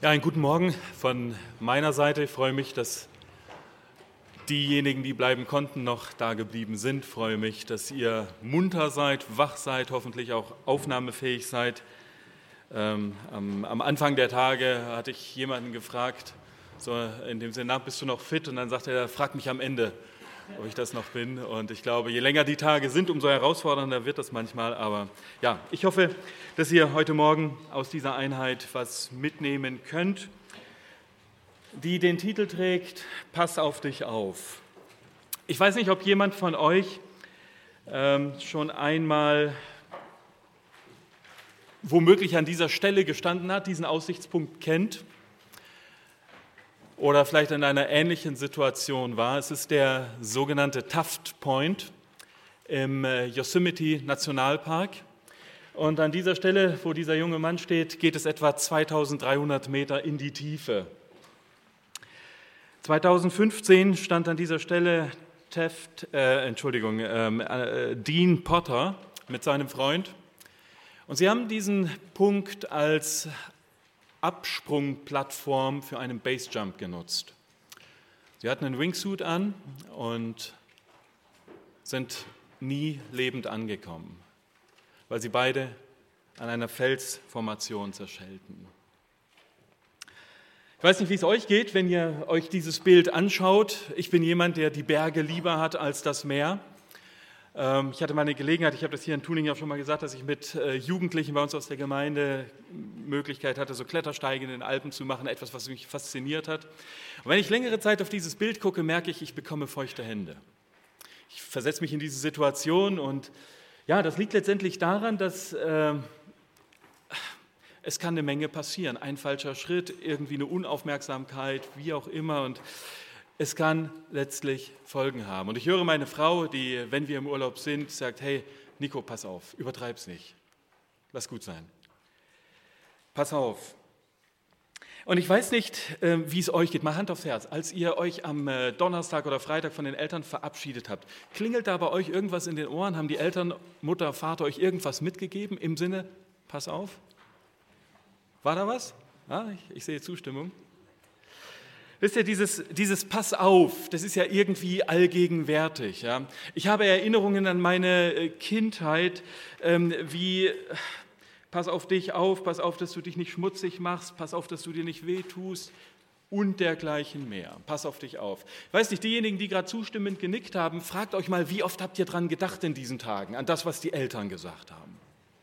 Ja, einen guten Morgen von meiner Seite. Ich freue mich, dass diejenigen, die bleiben konnten, noch da geblieben sind. Ich freue mich, dass ihr munter seid, wach seid, hoffentlich auch aufnahmefähig seid. Am Anfang der Tage hatte ich jemanden gefragt, so in dem Sinne, bist du noch fit? Und dann sagte er, frag mich am Ende, ob ich das noch bin. Und ich glaube, je länger die Tage sind, umso herausfordernder wird das manchmal. Aber ja, ich hoffe, dass ihr heute Morgen aus dieser Einheit was mitnehmen könnt, die den Titel trägt, Pass auf dich auf. Ich weiß nicht, ob jemand von euch schon einmal womöglich an dieser Stelle gestanden hat, diesen Aussichtspunkt kennt oder vielleicht in einer ähnlichen Situation war. Es ist der sogenannte Taft Point im Yosemite Nationalpark. Und an dieser Stelle, wo dieser junge Mann steht, geht es etwa 2300 Meter in die Tiefe. 2015 stand an dieser Stelle Dean Potter mit seinem Freund. Und sie haben diesen Punkt als Absprungplattform für einen Basejump genutzt. Sie hatten einen Wingsuit an und sind nie lebend angekommen, weil sie beide an einer Felsformation zerschellten. Ich weiß nicht, wie es euch geht, wenn ihr euch dieses Bild anschaut. Ich bin jemand, der die Berge lieber hat als das Meer. Ich hatte mal eine Gelegenheit, ich habe das hier in Tuning ja schon mal gesagt, dass ich mit Jugendlichen bei uns aus der Gemeinde Möglichkeit hatte, so Klettersteige in den Alpen zu machen, etwas, was mich fasziniert hat. Und wenn ich längere Zeit auf dieses Bild gucke, merke ich, ich bekomme feuchte Hände. Ich versetze mich in diese Situation und ja, das liegt letztendlich daran, dass es kann eine Menge passieren. Ein falscher Schritt, irgendwie eine Unaufmerksamkeit, wie auch immer, und es kann letztlich Folgen haben. Und ich höre meine Frau, die, wenn wir im Urlaub sind, sagt, hey, Nico, pass auf, übertreib's nicht. Lass gut sein. Pass auf. Und ich weiß nicht, wie es euch geht, mal Hand aufs Herz. Als ihr euch am Donnerstag oder Freitag von den Eltern verabschiedet habt, klingelt da bei euch irgendwas in den Ohren? Haben die Eltern, Mutter, Vater euch irgendwas mitgegeben im Sinne, pass auf? War da was? Ja, ich sehe Zustimmung. Wisst ihr, dieses Pass auf, das ist ja irgendwie allgegenwärtig. Ja? Ich habe Erinnerungen an meine Kindheit, wie pass auf dich auf, pass auf, dass du dich nicht schmutzig machst, pass auf, dass du dir nicht wehtust und dergleichen mehr. Pass auf dich auf. Ich weiß nicht, diejenigen, die gerade zustimmend genickt haben, fragt euch mal, wie oft habt ihr dran gedacht in diesen Tagen, an das, was die Eltern gesagt haben.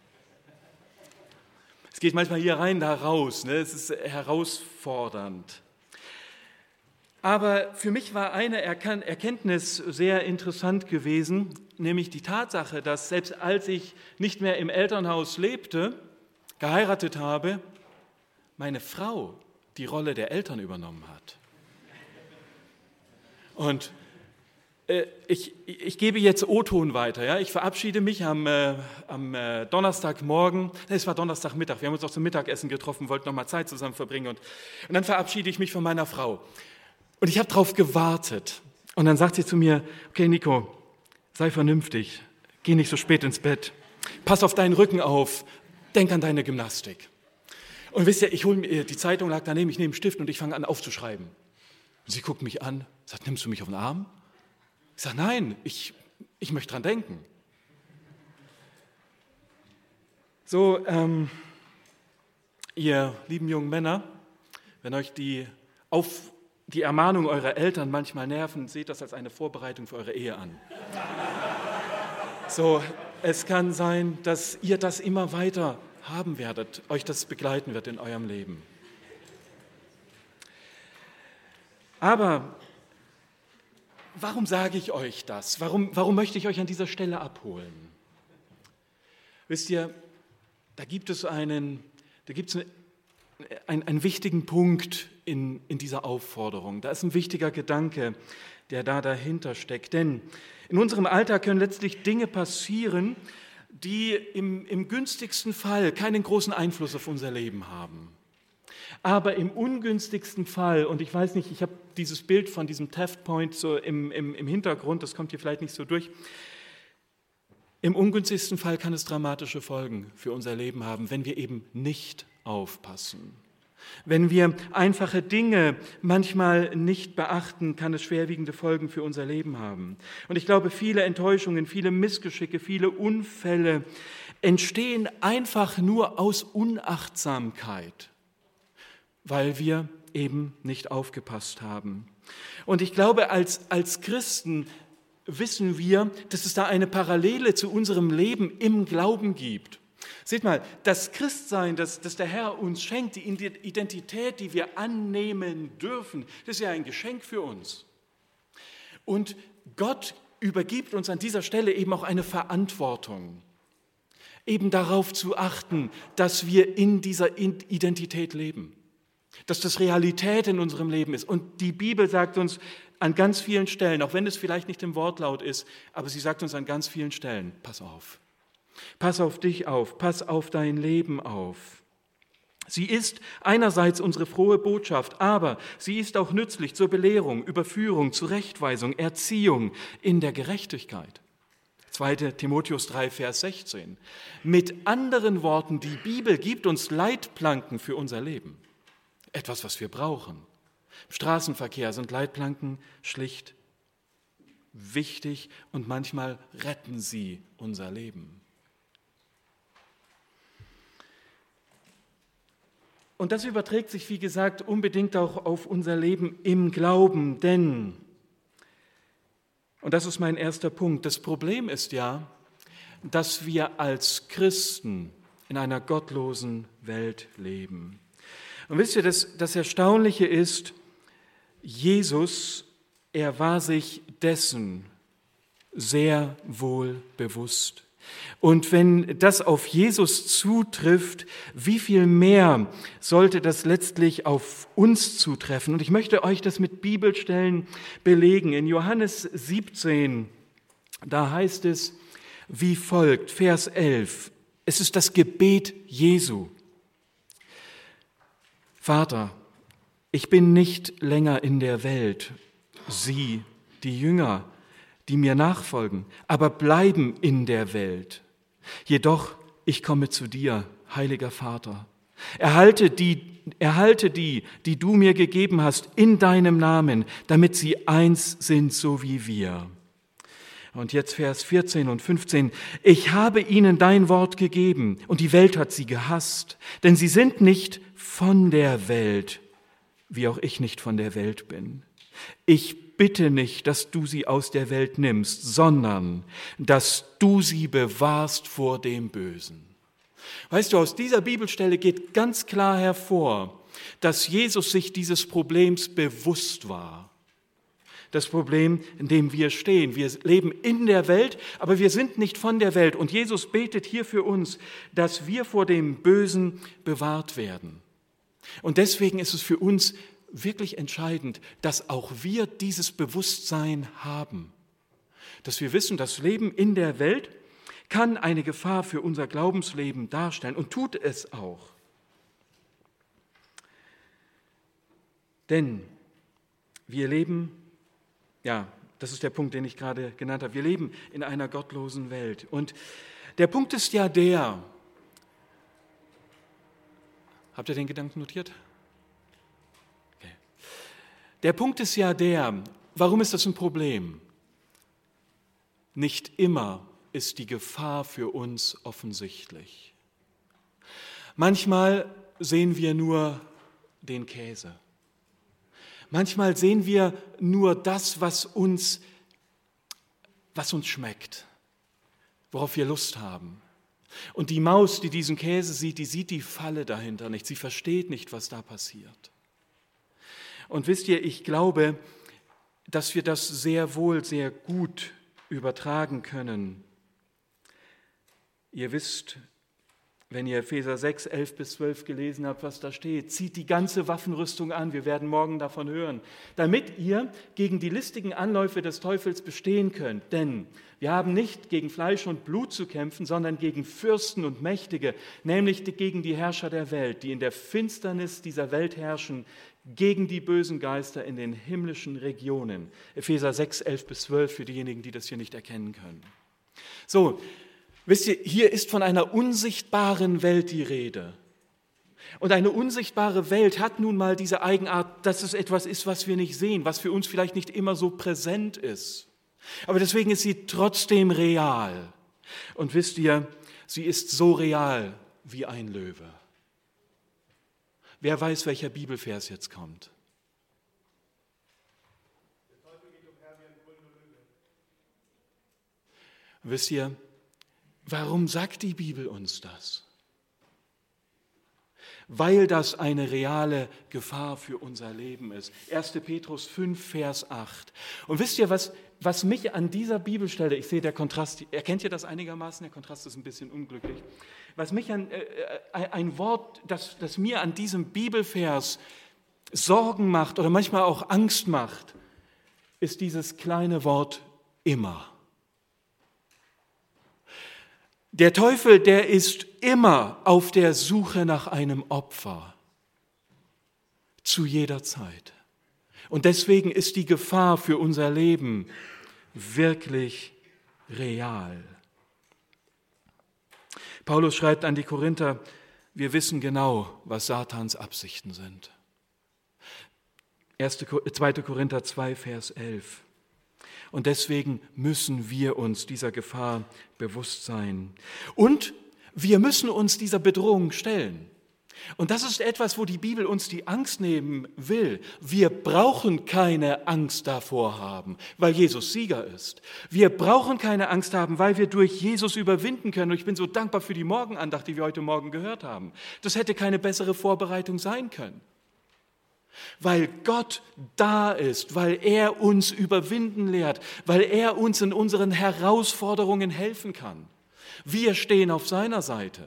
Es geht manchmal hier rein, da raus, ne? Es ist herausfordernd. Aber für mich war eine Erkenntnis sehr interessant gewesen, nämlich die Tatsache, dass selbst als ich nicht mehr im Elternhaus lebte, geheiratet habe, meine Frau die Rolle der Eltern übernommen hat. Und ich gebe jetzt O-Ton weiter. Ja? Ich verabschiede mich am Donnerstagmorgen, es war Donnerstagmittag, wir haben uns auch zum Mittagessen getroffen, wollten noch mal Zeit zusammen verbringen und dann verabschiede ich mich von meiner Frau. Und ich habe darauf gewartet. Und dann sagt sie zu mir, okay Nico, sei vernünftig, geh nicht so spät ins Bett, pass auf deinen Rücken auf, denk an deine Gymnastik. Und wisst ihr, ich hole mir, die Zeitung lag daneben, ich nehme einen Stift und ich fange an aufzuschreiben. Und sie guckt mich an, sagt, nimmst du mich auf den Arm? Ich sage, nein, ich möchte dran denken. So, ihr lieben jungen Männer, wenn euch die Ermahnung eurer Eltern manchmal nerven, seht das als eine Vorbereitung für eure Ehe an. So, es kann sein, dass ihr das immer weiter haben werdet, euch das begleiten wird in eurem Leben. Aber warum sage ich euch das? Warum möchte ich euch an dieser Stelle abholen? Wisst ihr, da gibt es einen wichtigen Punkt in dieser Aufforderung. Da ist ein wichtiger Gedanke, der da dahinter steckt. Denn in unserem Alltag können letztlich Dinge passieren, die im günstigsten Fall keinen großen Einfluss auf unser Leben haben. Aber im ungünstigsten Fall, und ich weiß nicht, ich habe dieses Bild von diesem Taft Point so im Hintergrund, das kommt hier vielleicht nicht so durch, im ungünstigsten Fall kann es dramatische Folgen für unser Leben haben, wenn wir eben nicht aufpassen. Wenn wir einfache Dinge manchmal nicht beachten, kann es schwerwiegende Folgen für unser Leben haben. Und ich glaube, viele Enttäuschungen, viele Missgeschicke, viele Unfälle entstehen einfach nur aus Unachtsamkeit, weil wir eben nicht aufgepasst haben. Und ich glaube, als Christen wissen wir, dass es da eine Parallele zu unserem Leben im Glauben gibt. Seht mal, das Christsein, das der Herr uns schenkt, die Identität, die wir annehmen dürfen, das ist ja ein Geschenk für uns. Und Gott übergibt uns an dieser Stelle eben auch eine Verantwortung, eben darauf zu achten, dass wir in dieser Identität leben, dass das Realität in unserem Leben ist. Und die Bibel sagt uns an ganz vielen Stellen, auch wenn es vielleicht nicht im Wortlaut ist, aber sie sagt uns an ganz vielen Stellen, pass auf. Pass auf dich auf, pass auf dein Leben auf. Sie ist einerseits unsere frohe Botschaft, aber sie ist auch nützlich zur Belehrung, Überführung, Zurechtweisung, Erziehung in der Gerechtigkeit. 2. Timotheus 3, Vers 16. Mit anderen Worten, die Bibel gibt uns Leitplanken für unser Leben. Etwas, was wir brauchen. Im Straßenverkehr sind Leitplanken schlicht wichtig und manchmal retten sie unser Leben. Und das überträgt sich, wie gesagt, unbedingt auch auf unser Leben im Glauben, denn, und das ist mein erster Punkt, das Problem ist ja, dass wir als Christen in einer gottlosen Welt leben. Und wisst ihr, das Erstaunliche ist, Jesus, er war sich dessen sehr wohl bewusst. Und wenn das auf Jesus zutrifft, wie viel mehr sollte das letztlich auf uns zutreffen? Und ich möchte euch das mit Bibelstellen belegen. In Johannes 17, da heißt es wie folgt, Vers 11. Es ist das Gebet Jesu. Vater, ich bin nicht länger in der Welt. Sie, die Jünger, die mir nachfolgen, aber bleiben in der Welt. Jedoch, ich komme zu dir, heiliger Vater. Erhalte die, die du mir gegeben hast, in deinem Namen, damit sie eins sind, so wie wir. Und jetzt Vers 14 und 15. Ich habe ihnen dein Wort gegeben und die Welt hat sie gehasst, denn sie sind nicht von der Welt, wie auch ich nicht von der Welt bin. Ich bitte nicht, dass du sie aus der Welt nimmst, sondern dass du sie bewahrst vor dem Bösen. Weißt du, aus dieser Bibelstelle geht ganz klar hervor, dass Jesus sich dieses Problems bewusst war. Das Problem, in dem wir stehen. Wir leben in der Welt, aber wir sind nicht von der Welt. Und Jesus betet hier für uns, dass wir vor dem Bösen bewahrt werden. Und deswegen ist es für uns wirklich entscheidend, dass auch wir dieses Bewusstsein haben. Dass wir wissen, das Leben in der Welt kann eine Gefahr für unser Glaubensleben darstellen und tut es auch. Denn wir leben, ja, das ist der Punkt, den ich gerade genannt habe, wir leben in einer gottlosen Welt. Und der Punkt ist ja der, habt ihr den Gedanken notiert? Der Punkt ist ja der, warum ist das ein Problem? Nicht immer ist die Gefahr für uns offensichtlich. Manchmal sehen wir nur den Käse. Manchmal sehen wir nur das, was uns schmeckt, worauf wir Lust haben. Und die Maus, die diesen Käse sieht, die sieht die Falle dahinter nicht. Sie versteht nicht, was da passiert. Und wisst ihr, ich glaube, dass wir das sehr wohl, sehr gut übertragen können. Ihr wisst, wenn ihr Epheser 6, 11 bis 12 gelesen habt, was da steht, zieht die ganze Waffenrüstung an, wir werden morgen davon hören, damit ihr gegen die listigen Anläufe des Teufels bestehen könnt. Denn wir haben nicht gegen Fleisch und Blut zu kämpfen, sondern gegen Fürsten und Mächtige, nämlich gegen die Herrscher der Welt, die in der Finsternis dieser Welt herrschen, gegen die bösen Geister in den himmlischen Regionen. Epheser 6, 11 bis 12 für diejenigen, die das hier nicht erkennen können. So, wisst ihr, hier ist von einer unsichtbaren Welt die Rede. Und eine unsichtbare Welt hat nun mal diese Eigenart, dass es etwas ist, was wir nicht sehen, was für uns vielleicht nicht immer so präsent ist. Aber deswegen ist sie trotzdem real. Und wisst ihr, sie ist so real wie ein Löwe. Wer weiß, welcher Bibelvers jetzt kommt? Wisst ihr, warum sagt die Bibel uns das? Weil das eine reale Gefahr für unser Leben ist. 1. Petrus 5, Vers 8. Und wisst ihr, was mich an dieser Bibelstelle, ich sehe der Kontrast, erkennt ihr das einigermaßen? Der Kontrast ist ein bisschen unglücklich. Was mich ein Wort, das mir an diesem Bibelvers Sorgen macht oder manchmal auch Angst macht, ist dieses kleine Wort immer. Der Teufel, der ist immer auf der Suche nach einem Opfer, zu jeder Zeit. Und deswegen ist die Gefahr für unser Leben wirklich real. Paulus schreibt an die Korinther, wir wissen genau, was Satans Absichten sind. 2. Korinther 2, Vers 11. Und deswegen müssen wir uns dieser Gefahr bewusst sein. Und wir müssen uns dieser Bedrohung stellen. Und das ist etwas, wo die Bibel uns die Angst nehmen will. Wir brauchen keine Angst davor haben, weil Jesus Sieger ist. Wir brauchen keine Angst haben, weil wir durch Jesus überwinden können. Und ich bin so dankbar für die Morgenandacht, die wir heute Morgen gehört haben. Das hätte keine bessere Vorbereitung sein können. Weil Gott da ist, weil er uns überwinden lehrt, weil er uns in unseren Herausforderungen helfen kann. Wir stehen auf seiner Seite.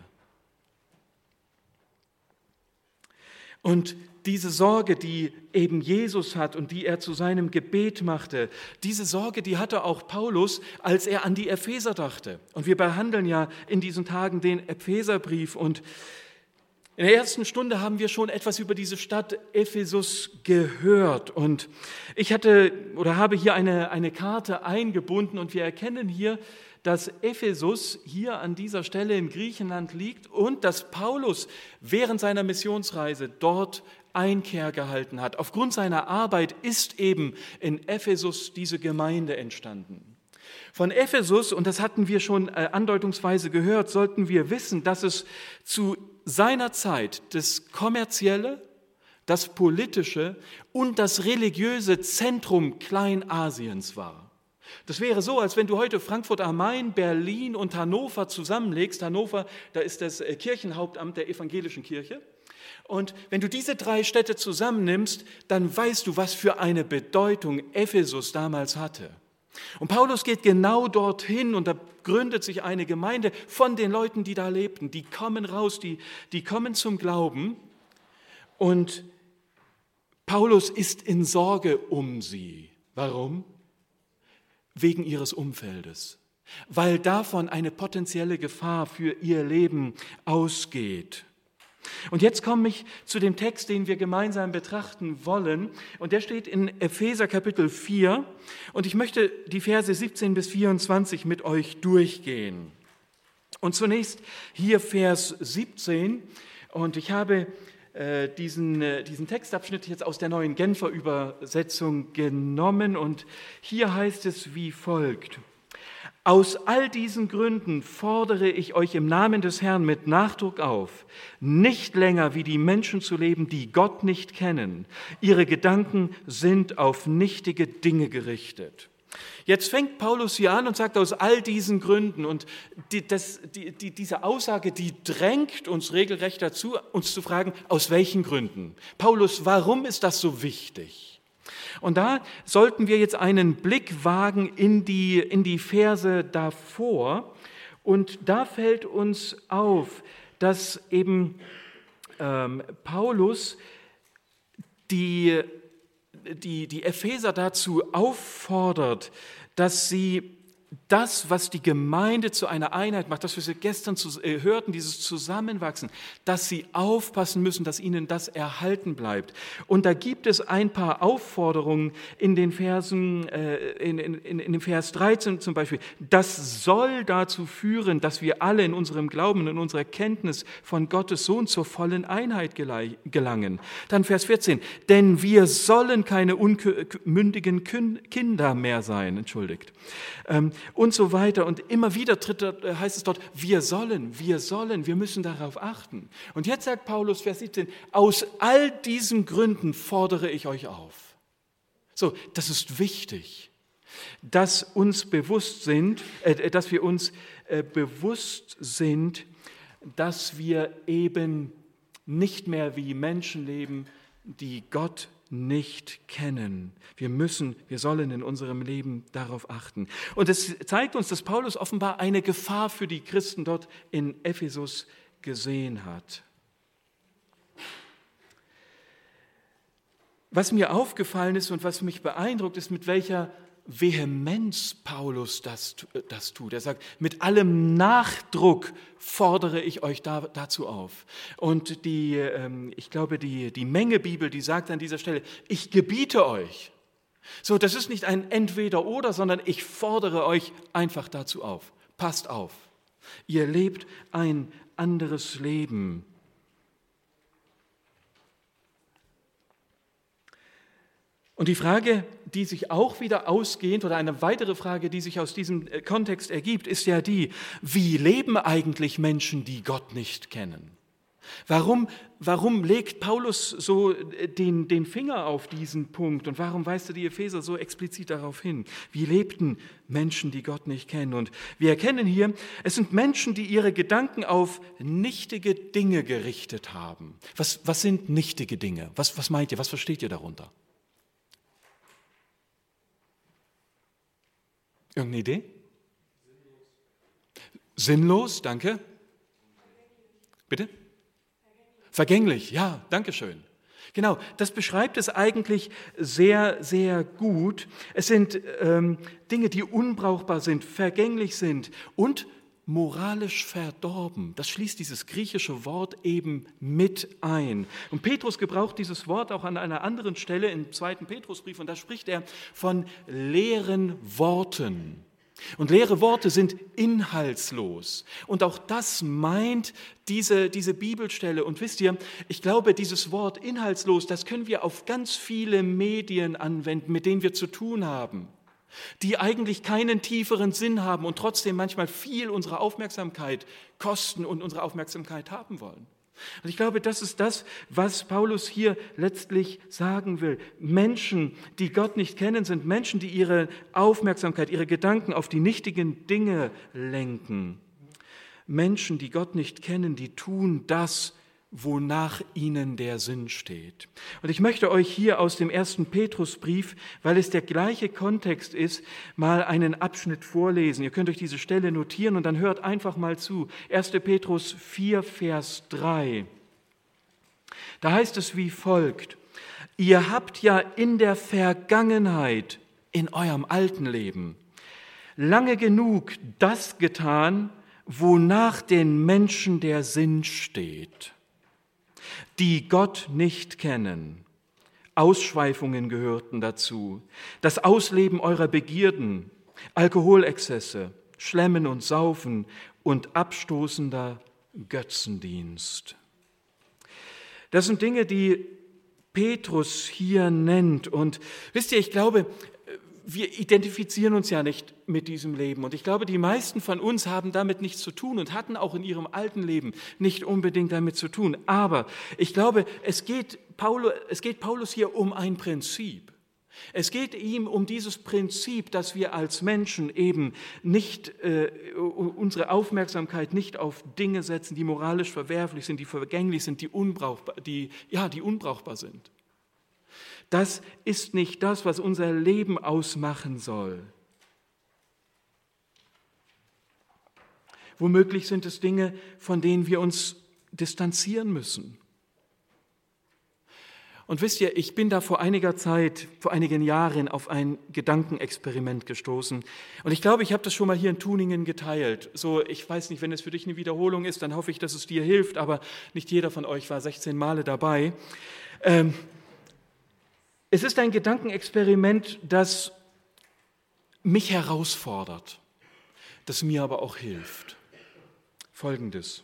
Und diese Sorge, die eben Jesus hat und die er zu seinem Gebet machte, diese Sorge, die hatte auch Paulus, als er an die Epheser dachte. Und wir behandeln ja in diesen Tagen den Epheserbrief und in der ersten Stunde haben wir schon etwas über diese Stadt Ephesus gehört und ich habe hier eine Karte eingebunden und wir erkennen hier, dass Ephesus hier an dieser Stelle in Griechenland liegt und dass Paulus während seiner Missionsreise dort Einkehr gehalten hat. Aufgrund seiner Arbeit ist eben in Ephesus diese Gemeinde entstanden. Von Ephesus, und das hatten wir schon andeutungsweise gehört, sollten wir wissen, dass es zu seiner Zeit das kommerzielle, das politische und das religiöse Zentrum Kleinasiens war. Das wäre so, als wenn du heute Frankfurt am Main, Berlin und Hannover zusammenlegst. Hannover, da ist das Kirchenhauptamt der evangelischen Kirche. Und wenn du diese 3 Städte zusammennimmst, dann weißt du, was für eine Bedeutung Ephesus damals hatte. Und Paulus geht genau dorthin und da gründet sich eine Gemeinde von den Leuten, die da lebten. Die kommen raus, die kommen zum Glauben und Paulus ist in Sorge um sie. Warum? Wegen ihres Umfeldes, weil davon eine potenzielle Gefahr für ihr Leben ausgeht. Und jetzt komme ich zu dem Text, den wir gemeinsam betrachten wollen. Und der steht in Epheser Kapitel 4. Und ich möchte die Verse 17 bis 24 mit euch durchgehen. Und zunächst hier Vers 17. Und ich habe diesen Textabschnitt jetzt aus der Neuen Genfer Übersetzung genommen. Und hier heißt es wie folgt. Aus all diesen Gründen fordere ich euch im Namen des Herrn mit Nachdruck auf, nicht länger wie die Menschen zu leben, die Gott nicht kennen. Ihre Gedanken sind auf nichtige Dinge gerichtet. Jetzt fängt Paulus hier an und sagt, aus all diesen Gründen, und diese Aussage, die drängt uns regelrecht dazu, uns zu fragen, aus welchen Gründen? Paulus, warum ist das so wichtig? Und da sollten wir jetzt einen Blick wagen in die Verse davor. Und da fällt uns auf, dass eben Paulus die Epheser dazu auffordert, dass sie das, was die Gemeinde zu einer Einheit macht, das, was wir gestern hörten, dieses Zusammenwachsen, dass sie aufpassen müssen, dass ihnen das erhalten bleibt. Und da gibt es ein paar Aufforderungen in den Versen, in dem Vers 13 zum Beispiel. Das soll dazu führen, dass wir alle in unserem Glauben, in unserer Kenntnis von Gottes Sohn zur vollen Einheit gelangen. Dann Vers 14. Denn wir sollen keine unmündigen Kinder mehr sein, und so weiter. Und immer wieder heißt es dort, wir müssen darauf achten. Und jetzt sagt Paulus, Vers 17, aus all diesen Gründen fordere ich euch auf. So, das ist wichtig, dass wir uns bewusst sind, dass wir eben nicht mehr wie Menschen leben, die Gott nicht kennen. Wir sollen in unserem Leben darauf achten. Und es zeigt uns, dass Paulus offenbar eine Gefahr für die Christen dort in Ephesus gesehen hat. Was mir aufgefallen ist und was mich beeindruckt, ist, mit welcher Vehemenz Paulus das tut. Er sagt, mit allem Nachdruck fordere ich euch dazu auf. Und ich glaube, die Menge-Bibel, die sagt an dieser Stelle, ich gebiete euch. So, das ist nicht ein Entweder-Oder, sondern ich fordere euch einfach dazu auf. Passt auf. Ihr lebt ein anderes Leben. Und die Frage, die sich auch wieder ausgehend, oder eine weitere Frage, die sich aus diesem Kontext ergibt, ist ja die, wie leben eigentlich Menschen, die Gott nicht kennen? Warum legt Paulus so den Finger auf diesen Punkt und warum weist er die Epheser so explizit darauf hin? Wie lebten Menschen, die Gott nicht kennen? Und wir erkennen hier, es sind Menschen, die ihre Gedanken auf nichtige Dinge gerichtet haben. Was sind nichtige Dinge? Was meint ihr? Was versteht ihr darunter? Irgendeine Idee? Sinnlos, danke. Bitte? Vergänglich, ja, danke schön. Genau, das beschreibt es eigentlich sehr, sehr gut. Es sind Dinge, die unbrauchbar sind, vergänglich sind und moralisch verdorben. Das schließt dieses griechische Wort eben mit ein. Und Petrus gebraucht dieses Wort auch an einer anderen Stelle im 2. Petrusbrief und da spricht er von leeren Worten. Und leere Worte sind inhaltslos. Und auch das meint diese Bibelstelle. Und wisst ihr, ich glaube, dieses Wort inhaltslos, das können wir auf ganz viele Medien anwenden, mit denen wir zu tun haben, die eigentlich keinen tieferen Sinn haben und trotzdem manchmal viel unserer Aufmerksamkeit kosten und unsere Aufmerksamkeit haben wollen. Und ich glaube, das ist das, was Paulus hier letztlich sagen will. Menschen, die Gott nicht kennen, sind Menschen, die ihre Aufmerksamkeit, ihre Gedanken auf die nichtigen Dinge lenken. Menschen, die Gott nicht kennen, die tun das, wonach ihnen der Sinn steht. Und ich möchte euch hier aus dem 1. Petrusbrief, weil es der gleiche Kontext ist, mal einen Abschnitt vorlesen. Ihr könnt euch diese Stelle notieren und dann hört einfach mal zu. 1. Petrus 4, Vers 3. Da heißt es wie folgt: Ihr habt ja in der Vergangenheit, in eurem alten Leben, lange genug das getan, wonach den Menschen der Sinn steht, die Gott nicht kennen. Ausschweifungen gehörten dazu, das Ausleben eurer Begierden, Alkoholexzesse, Schlemmen und Saufen und abstoßender Götzendienst. Das sind Dinge, die Petrus hier nennt. Und wisst ihr, ich glaube, wir identifizieren uns ja nicht mit diesem Leben. Und ich glaube, die meisten von uns haben damit nichts zu tun und hatten auch in ihrem alten Leben nicht unbedingt damit zu tun. Aber ich glaube, es geht Paulus hier um ein Prinzip. Es geht ihm um dieses Prinzip, dass wir als Menschen eben nicht unsere Aufmerksamkeit nicht auf Dinge setzen, die moralisch verwerflich sind, die vergänglich sind, die unbrauchbar sind. Das ist nicht das, was unser Leben ausmachen soll. Womöglich sind es Dinge, von denen wir uns distanzieren müssen. Und wisst ihr, ich bin da vor einigen Jahren auf ein Gedankenexperiment gestoßen. Und ich glaube, ich habe das schon mal hier in Tuningen geteilt. So, ich weiß nicht, wenn es für dich eine Wiederholung ist, dann hoffe ich, dass es dir hilft, aber nicht jeder von euch war 16 Male dabei. Es ist ein Gedankenexperiment, das mich herausfordert, das mir aber auch hilft. Folgendes: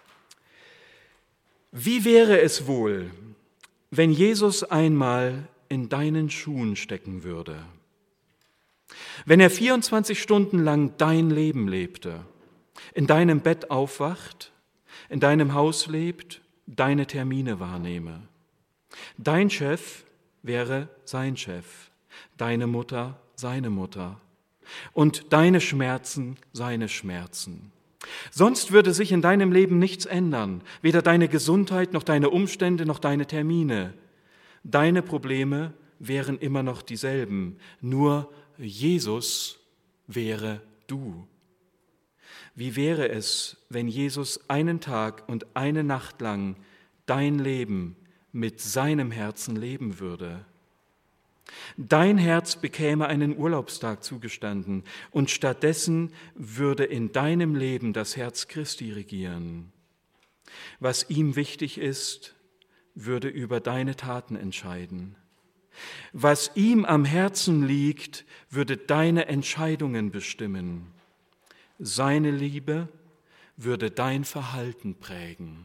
Wie wäre es wohl, wenn Jesus einmal in deinen Schuhen stecken würde? Wenn er 24 Stunden lang dein Leben lebte, in deinem Bett aufwacht, in deinem Haus lebt, deine Termine wahrnehme. Dein Chef wäre sein Chef, deine Mutter seine Mutter und deine Schmerzen seine Schmerzen. Sonst würde sich in deinem Leben nichts ändern, weder deine Gesundheit noch deine Umstände noch deine Termine. Deine Probleme wären immer noch dieselben, nur Jesus wäre du. Wie wäre es, wenn Jesus einen Tag und eine Nacht lang dein Leben mit seinem Herzen leben würde? Dein Herz bekäme einen Urlaubstag zugestanden und stattdessen würde in deinem Leben das Herz Christi regieren. Was ihm wichtig ist, würde über deine Taten entscheiden. Was ihm am Herzen liegt, würde deine Entscheidungen bestimmen. Seine Liebe würde dein Verhalten prägen.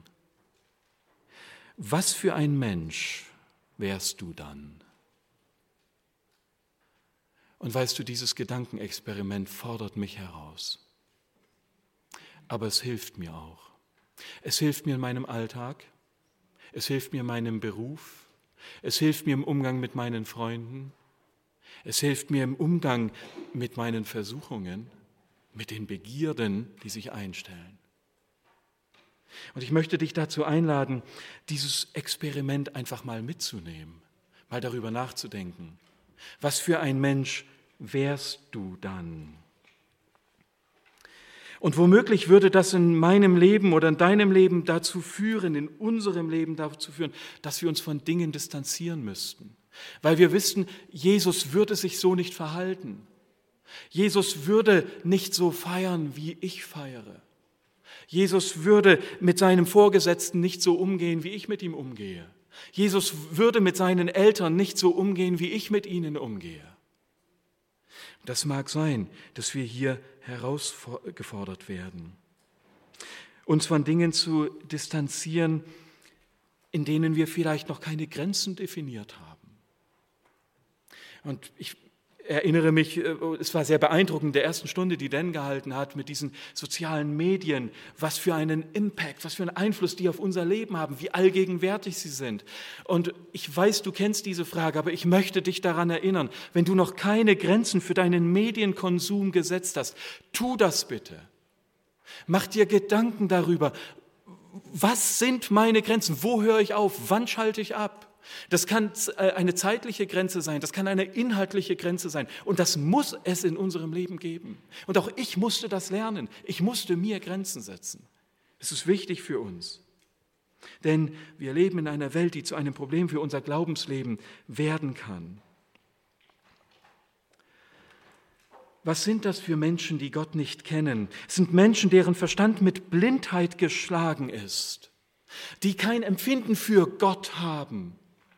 Was für ein Mensch wärst du dann? Und weißt du, dieses Gedankenexperiment fordert mich heraus. Aber es hilft mir auch. Es hilft mir in meinem Alltag, es hilft mir in meinem Beruf, es hilft mir im Umgang mit meinen Freunden, es hilft mir im Umgang mit meinen Versuchungen, mit den Begierden, die sich einstellen. Und ich möchte dich dazu einladen, dieses Experiment einfach mal mitzunehmen, mal darüber nachzudenken. Was für ein Mensch wärst du dann? Und womöglich würde das in meinem Leben oder in deinem Leben dazu führen, in unserem Leben dazu führen, dass wir uns von Dingen distanzieren müssten. Weil wir wissen, Jesus würde sich so nicht verhalten. Jesus würde nicht so feiern, wie ich feiere. Jesus würde mit seinem Vorgesetzten nicht so umgehen, wie ich mit ihm umgehe. Jesus würde mit seinen Eltern nicht so umgehen, wie ich mit ihnen umgehe. Das mag sein, dass wir hier herausgefordert werden, uns von Dingen zu distanzieren, in denen wir vielleicht noch keine Grenzen definiert haben. Und ich erinnere mich, es war sehr beeindruckend, der ersten Stunde, die Dan gehalten hat, mit diesen sozialen Medien, was für einen Impact, was für einen Einfluss die auf unser Leben haben, wie allgegenwärtig sie sind. Und ich weiß, du kennst diese Frage, aber ich möchte dich daran erinnern, wenn du noch keine Grenzen für deinen Medienkonsum gesetzt hast, tu das bitte. Mach dir Gedanken darüber, was sind meine Grenzen, wo höre ich auf, wann schalte ich ab? Das kann eine zeitliche Grenze sein, das kann eine inhaltliche Grenze sein und das muss es in unserem Leben geben. Und auch ich musste das lernen, ich musste mir Grenzen setzen. Es ist wichtig für uns, denn wir leben in einer Welt, die zu einem Problem für unser Glaubensleben werden kann. Was sind das für Menschen, die Gott nicht kennen? Es sind Menschen, deren Verstand mit Blindheit geschlagen ist, die kein Empfinden für Gott haben.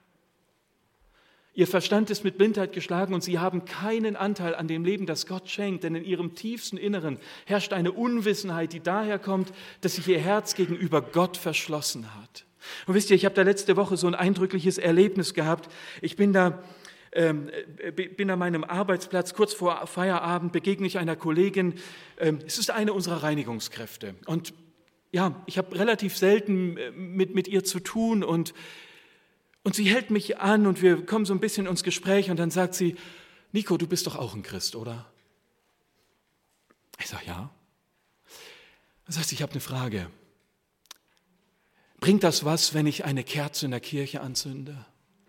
Ihr Verstand ist mit Blindheit geschlagen und sie haben keinen Anteil an dem Leben, das Gott schenkt, denn in ihrem tiefsten Inneren herrscht eine Unwissenheit, die daher kommt, dass sich ihr Herz gegenüber Gott verschlossen hat. Und wisst ihr, ich habe da letzte Woche so ein eindrückliches Erlebnis gehabt. Ich bin an meinem Arbeitsplatz, kurz vor Feierabend begegne ich einer Kollegin. Es ist eine unserer Reinigungskräfte. Und ja, ich habe relativ selten mit ihr zu tun und sie hält mich an und wir kommen so ein bisschen ins Gespräch und dann sagt sie, Nico, du bist doch auch ein Christ, oder? Ich sage, ja. Dann sagt sie, ich habe eine Frage. Bringt das was, wenn ich eine Kerze in der Kirche anzünde?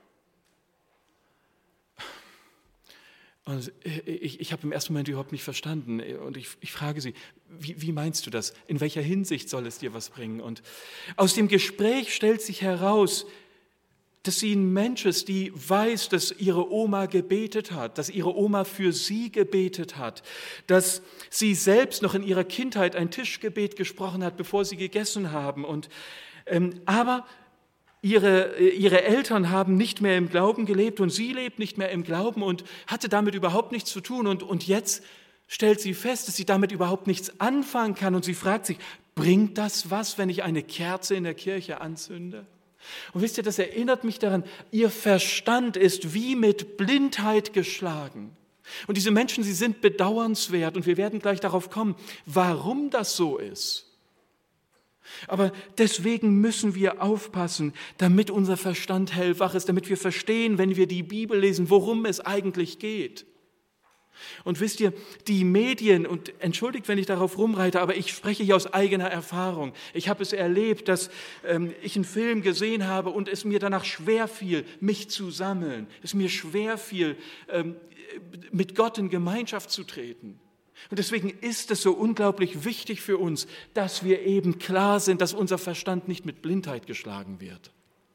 Und ich habe im ersten Moment überhaupt nicht verstanden und ich frage sie, wie meinst du das? In welcher Hinsicht soll es dir was bringen? Und aus dem Gespräch stellt sich heraus, dass sie ein Mensch ist, die weiß, dass ihre Oma gebetet hat, dass ihre Oma für sie gebetet hat, dass sie selbst noch in ihrer Kindheit ein Tischgebet gesprochen hat, bevor sie gegessen haben. Aber ihre Eltern haben nicht mehr im Glauben gelebt und sie lebt nicht mehr im Glauben und hatte damit überhaupt nichts zu tun. Und jetzt stellt sie fest, dass sie damit überhaupt nichts anfangen kann. Und sie fragt sich, bringt das was, wenn ich eine Kerze in der Kirche anzünde? Und wisst ihr, das erinnert mich daran, ihr Verstand ist wie mit Blindheit geschlagen. Und diese Menschen, sie sind bedauernswert und wir werden gleich darauf kommen, warum das so ist. Aber deswegen müssen wir aufpassen, damit unser Verstand hellwach ist, damit wir verstehen, wenn wir die Bibel lesen, worum es eigentlich geht. Und wisst ihr, die Medien, und entschuldigt, wenn ich darauf rumreite, aber ich spreche hier aus eigener Erfahrung. Ich habe es erlebt, dass ich einen Film gesehen habe und es mir danach schwer fiel, mich zu sammeln. Es mir schwer fiel, mit Gott in Gemeinschaft zu treten. Und deswegen ist es so unglaublich wichtig für uns, dass wir eben klar sind, dass unser Verstand nicht mit Blindheit geschlagen wird.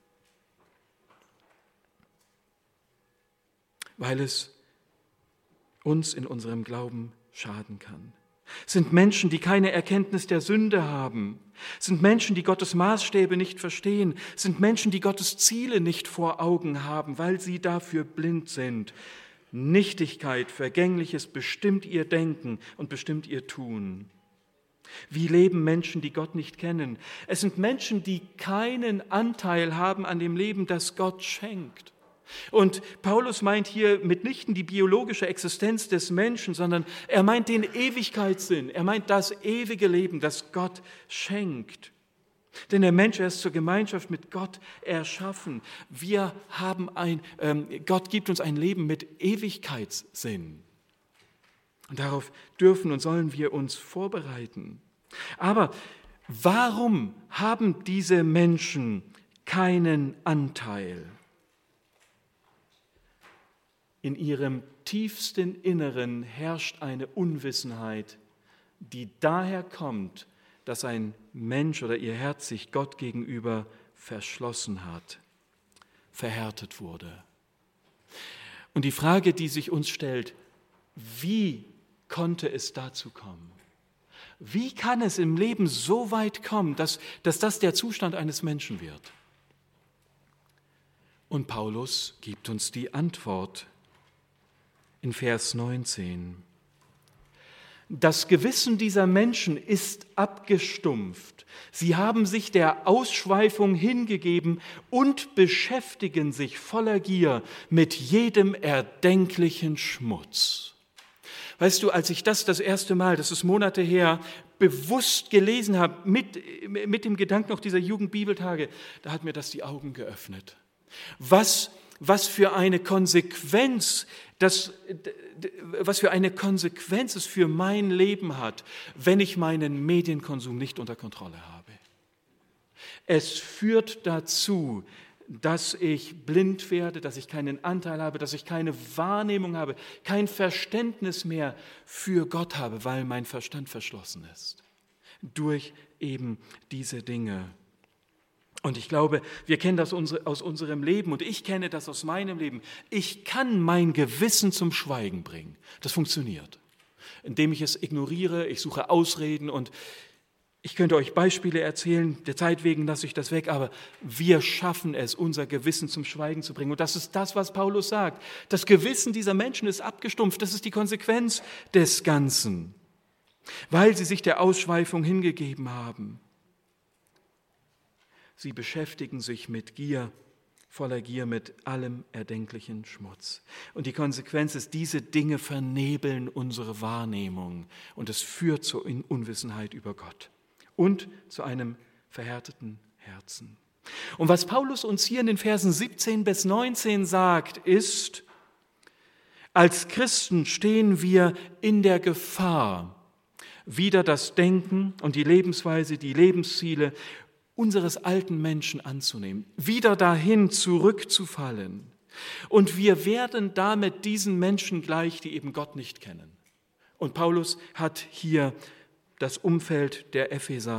Weil es uns in unserem Glauben schaden kann. Es sind Menschen, die keine Erkenntnis der Sünde haben. Es sind Menschen, die Gottes Maßstäbe nicht verstehen. Es sind Menschen, die Gottes Ziele nicht vor Augen haben, weil sie dafür blind sind. Nichtigkeit, Vergängliches bestimmt ihr Denken und bestimmt ihr Tun. Wie leben Menschen, die Gott nicht kennen? Es sind Menschen, die keinen Anteil haben an dem Leben, das Gott schenkt. Und Paulus meint hier mitnichten die biologische Existenz des Menschen, sondern er meint den Ewigkeitssinn, er meint das ewige Leben, das Gott schenkt. Denn der Mensch ist zur Gemeinschaft mit Gott erschaffen. Gott gibt uns ein Leben mit Ewigkeitssinn. Und darauf dürfen und sollen wir uns vorbereiten. Aber warum haben diese Menschen keinen Anteil? In ihrem tiefsten Inneren herrscht eine Unwissenheit, die daher kommt, dass ein Mensch oder ihr Herz sich Gott gegenüber verschlossen hat, verhärtet wurde. Und die Frage, die sich uns stellt, wie konnte es dazu kommen? Wie kann es im Leben so weit kommen, dass das der Zustand eines Menschen wird? Und Paulus gibt uns die Antwort in Vers 19. Das Gewissen dieser Menschen ist abgestumpft. Sie haben sich der Ausschweifung hingegeben und beschäftigen sich voller Gier mit jedem erdenklichen Schmutz. Weißt du, als ich das erste Mal, das ist Monate her, bewusst gelesen habe, mit dem Gedanken auch dieser Jugendbibeltage, da hat mir das die Augen geöffnet. Was für eine Konsequenz es für mein Leben hat, wenn ich meinen Medienkonsum nicht unter Kontrolle habe. Es führt dazu, dass ich blind werde, dass ich keinen Anteil habe, dass ich keine Wahrnehmung habe, kein Verständnis mehr für Gott habe, weil mein Verstand verschlossen ist. Durch eben diese Dinge. Und ich glaube, wir kennen das aus unserem Leben und ich kenne das aus meinem Leben. Ich kann mein Gewissen zum Schweigen bringen. Das funktioniert. Indem ich es ignoriere, ich suche Ausreden und ich könnte euch Beispiele erzählen, der Zeit wegen lasse ich das weg, aber wir schaffen es, unser Gewissen zum Schweigen zu bringen. Und das ist das, was Paulus sagt. Das Gewissen dieser Menschen ist abgestumpft. Das ist die Konsequenz des Ganzen, weil sie sich der Ausschweifung hingegeben haben. Sie beschäftigen sich mit Gier, voller Gier, mit allem erdenklichen Schmutz. Und die Konsequenz ist, diese Dinge vernebeln unsere Wahrnehmung und es führt zur Unwissenheit über Gott und zu einem verhärteten Herzen. Und was Paulus uns hier in den Versen 17 bis 19 sagt, ist, als Christen stehen wir in der Gefahr, wieder das Denken und die Lebensweise, die Lebensziele unseres alten Menschen anzunehmen, wieder dahin zurückzufallen. Und wir werden damit diesen Menschen gleich, die eben Gott nicht kennen. Und Paulus hat hier das Umfeld der Epheser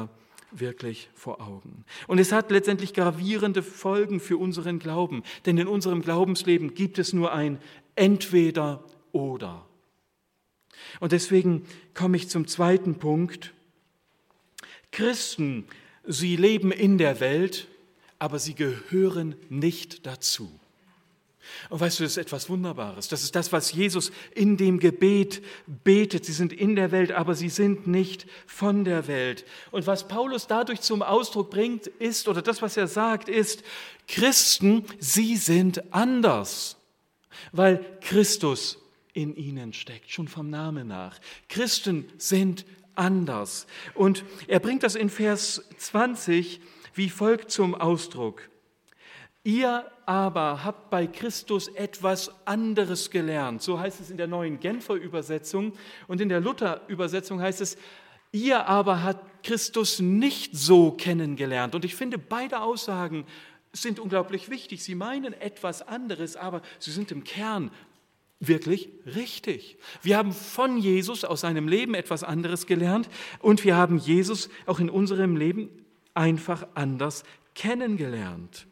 wirklich vor Augen. Und es hat letztendlich gravierende Folgen für unseren Glauben, denn in unserem Glaubensleben gibt es nur ein Entweder-Oder. Und deswegen komme ich zum zweiten Punkt. Christen, sie leben in der Welt, aber sie gehören nicht dazu. Und weißt du, das ist etwas Wunderbares. Das ist das, was Jesus in dem Gebet betet. Sie sind in der Welt, aber sie sind nicht von der Welt. Und was Paulus dadurch zum Ausdruck bringt, ist, oder das, was er sagt, ist, Christen, sie sind anders, weil Christus in ihnen steckt, schon vom Namen nach. Christen sind anders. Und er bringt das in Vers 20 wie folgt zum Ausdruck. Ihr aber habt bei Christus etwas anderes gelernt. So heißt es in der neuen Genfer Übersetzung. Und in der Luther-Übersetzung heißt es, ihr aber habt Christus nicht so kennengelernt. Und ich finde, beide Aussagen sind unglaublich wichtig. Sie meinen etwas anderes, aber sie sind im Kern wirklich richtig. Wir haben von Jesus aus seinem Leben etwas anderes gelernt und wir haben Jesus auch in unserem Leben einfach anders kennengelernt.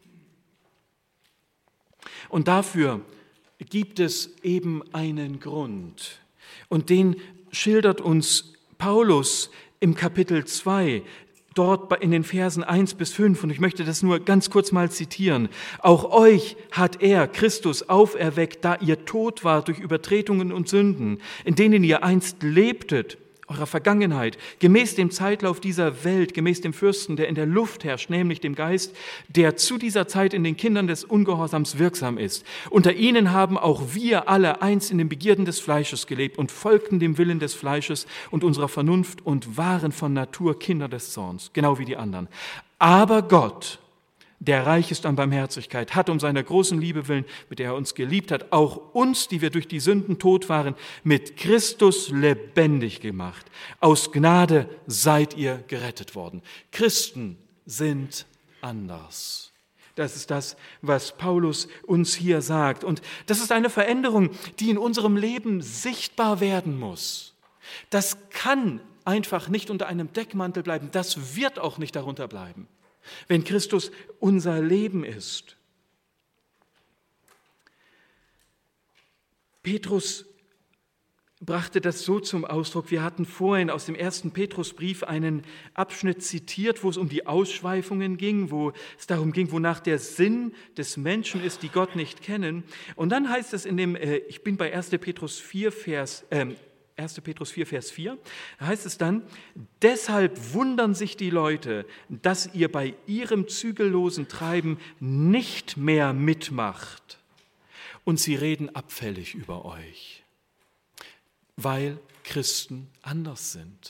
Und dafür gibt es eben einen Grund. Und den schildert uns Paulus im Kapitel 2, dort in den Versen 1 bis 5. Und ich möchte das nur ganz kurz mal zitieren. Auch euch hat er, Christus, auferweckt, da ihr tot wart durch Übertretungen und Sünden, in denen ihr einst lebtet, eurer Vergangenheit, gemäß dem Zeitlauf dieser Welt, gemäß dem Fürsten, der in der Luft herrscht, nämlich dem Geist, der zu dieser Zeit in den Kindern des Ungehorsams wirksam ist. Unter ihnen haben auch wir alle einst in den Begierden des Fleisches gelebt und folgten dem Willen des Fleisches und unserer Vernunft und waren von Natur Kinder des Zorns, genau wie die anderen. Aber Gott, der reich ist an Barmherzigkeit, hat um seiner großen Liebe willen, mit der er uns geliebt hat, auch uns, die wir durch die Sünden tot waren, mit Christus lebendig gemacht. Aus Gnade seid ihr gerettet worden. Christen sind anders. Das ist das, was Paulus uns hier sagt. Und das ist eine Veränderung, die in unserem Leben sichtbar werden muss. Das kann einfach nicht unter einem Deckmantel bleiben. Das wird auch nicht darunter bleiben, wenn Christus unser Leben ist. Petrus brachte das so zum Ausdruck. Wir hatten vorhin aus dem 1. Petrusbrief einen Abschnitt zitiert, wo es um die Ausschweifungen ging, wo es darum ging, wonach der Sinn des Menschen ist, die Gott nicht kennen. Und dann heißt es ich bin bei 1. Petrus 4, Vers 4, da heißt es dann, deshalb wundern sich die Leute, dass ihr bei ihrem zügellosen Treiben nicht mehr mitmacht und sie reden abfällig über euch, weil Christen anders sind.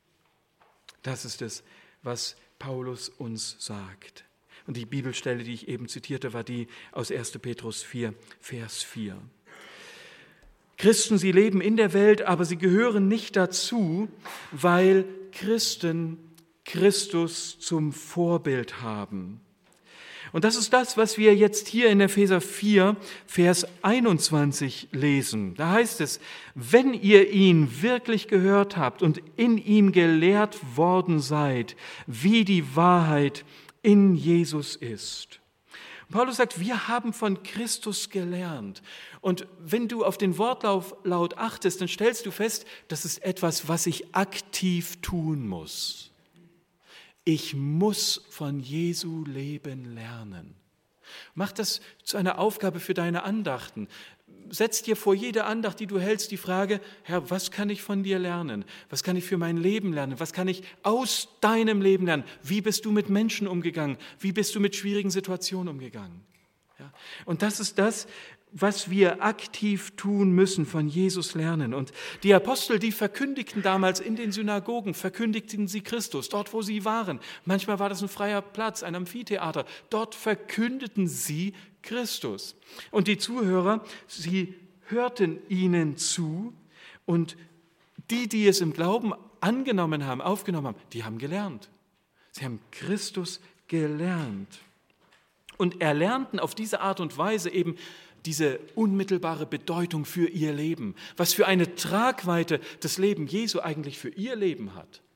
Das ist es, was Paulus uns sagt. Und die Bibelstelle, die ich eben zitierte, war die aus 1. Petrus 4, Vers 4. Christen, sie leben in der Welt, aber sie gehören nicht dazu, weil Christen Christus zum Vorbild haben. Und das ist das, was wir jetzt hier in Epheser 4, Vers 21 lesen. Da heißt es, wenn ihr ihn wirklich gehört habt und in ihm gelehrt worden seid, wie die Wahrheit in Jesus ist. Paulus sagt, wir haben von Christus gelernt. Und wenn du auf den Wortlaut achtest, dann stellst du fest, das ist etwas, was ich aktiv tun muss. Ich muss von Jesu Leben lernen. Mach das zu einer Aufgabe für deine Andachten. Setz dir vor jede Andacht, die du hältst, die Frage, Herr, was kann ich von dir lernen? Was kann ich für mein Leben lernen? Was kann ich aus deinem Leben lernen? Wie bist du mit Menschen umgegangen? Wie bist du mit schwierigen Situationen umgegangen? Ja? Und das ist das, was wir aktiv tun müssen, von Jesus lernen. Und die Apostel, die verkündigten damals in den Synagogen, verkündigten sie Christus, dort wo sie waren. Manchmal war das ein freier Platz, ein Amphitheater. Dort verkündeten sie Christus. Und die Zuhörer, sie hörten ihnen zu und die es im Glauben angenommen haben, aufgenommen haben, die haben gelernt. Sie haben Christus gelernt und erlernten auf diese Art und Weise eben diese unmittelbare Bedeutung für ihr Leben, was für eine Tragweite das Leben Jesu eigentlich für ihr Leben hat.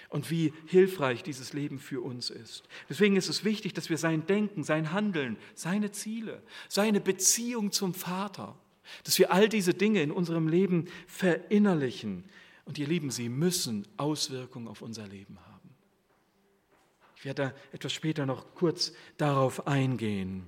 und wie hilfreich dieses Leben für uns ist. Deswegen ist es wichtig, dass wir sein Denken, sein Handeln, seine Ziele, seine Beziehung zum Vater, dass wir all diese Dinge in unserem Leben verinnerlichen. Und ihr Lieben, sie müssen Auswirkungen auf unser Leben haben. Ich werde da etwas später noch kurz darauf eingehen.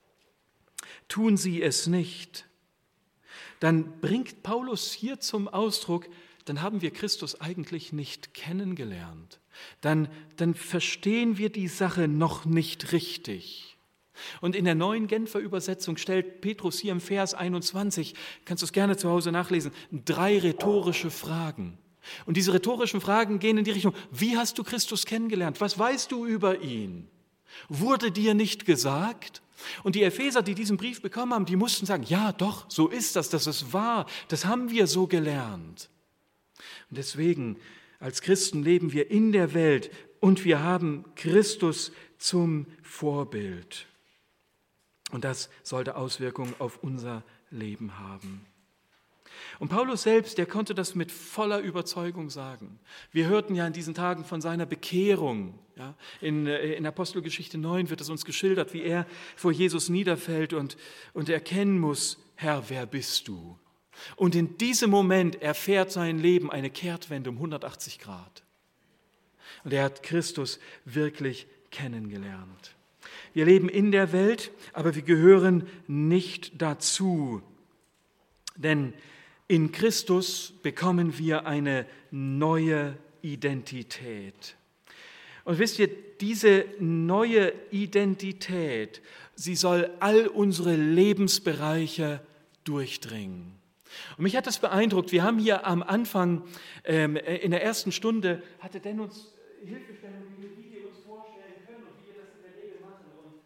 Tun sie es nicht, dann bringt Paulus hier zum Ausdruck, dann haben wir Christus eigentlich nicht kennengelernt. Dann verstehen wir die Sache noch nicht richtig. Und in der neuen Genfer Übersetzung stellt Petrus hier im Vers 21, kannst du es gerne zu Hause nachlesen, 3 rhetorische Fragen. Und diese rhetorischen Fragen gehen in die Richtung, wie hast du Christus kennengelernt? Was weißt du über ihn? Wurde dir nicht gesagt? Und die Epheser, die diesen Brief bekommen haben, die mussten sagen, ja doch, so ist das ist wahr, das haben wir so gelernt. Und deswegen, als Christen leben wir in der Welt und wir haben Christus zum Vorbild. Und das sollte Auswirkungen auf unser Leben haben. Und Paulus selbst, der konnte das mit voller Überzeugung sagen. Wir hörten ja in diesen Tagen von seiner Bekehrung. Ja, in Apostelgeschichte 9 wird es uns geschildert, wie er vor Jesus niederfällt und erkennen muss, Herr, wer bist du? Und in diesem Moment erfährt sein Leben eine Kehrtwende um 180 Grad. Und er hat Christus wirklich kennengelernt. Wir leben in der Welt, aber wir gehören nicht dazu. Denn in Christus bekommen wir eine neue Identität. Und wisst ihr, diese neue Identität, sie soll all unsere Lebensbereiche durchdringen. Und mich hat das beeindruckt. Wir haben hier am Anfang, in der ersten Stunde, hatte Dan uns Hilfestellung, wie wir uns vorstellen können und wie wir das in der Regel machen. Und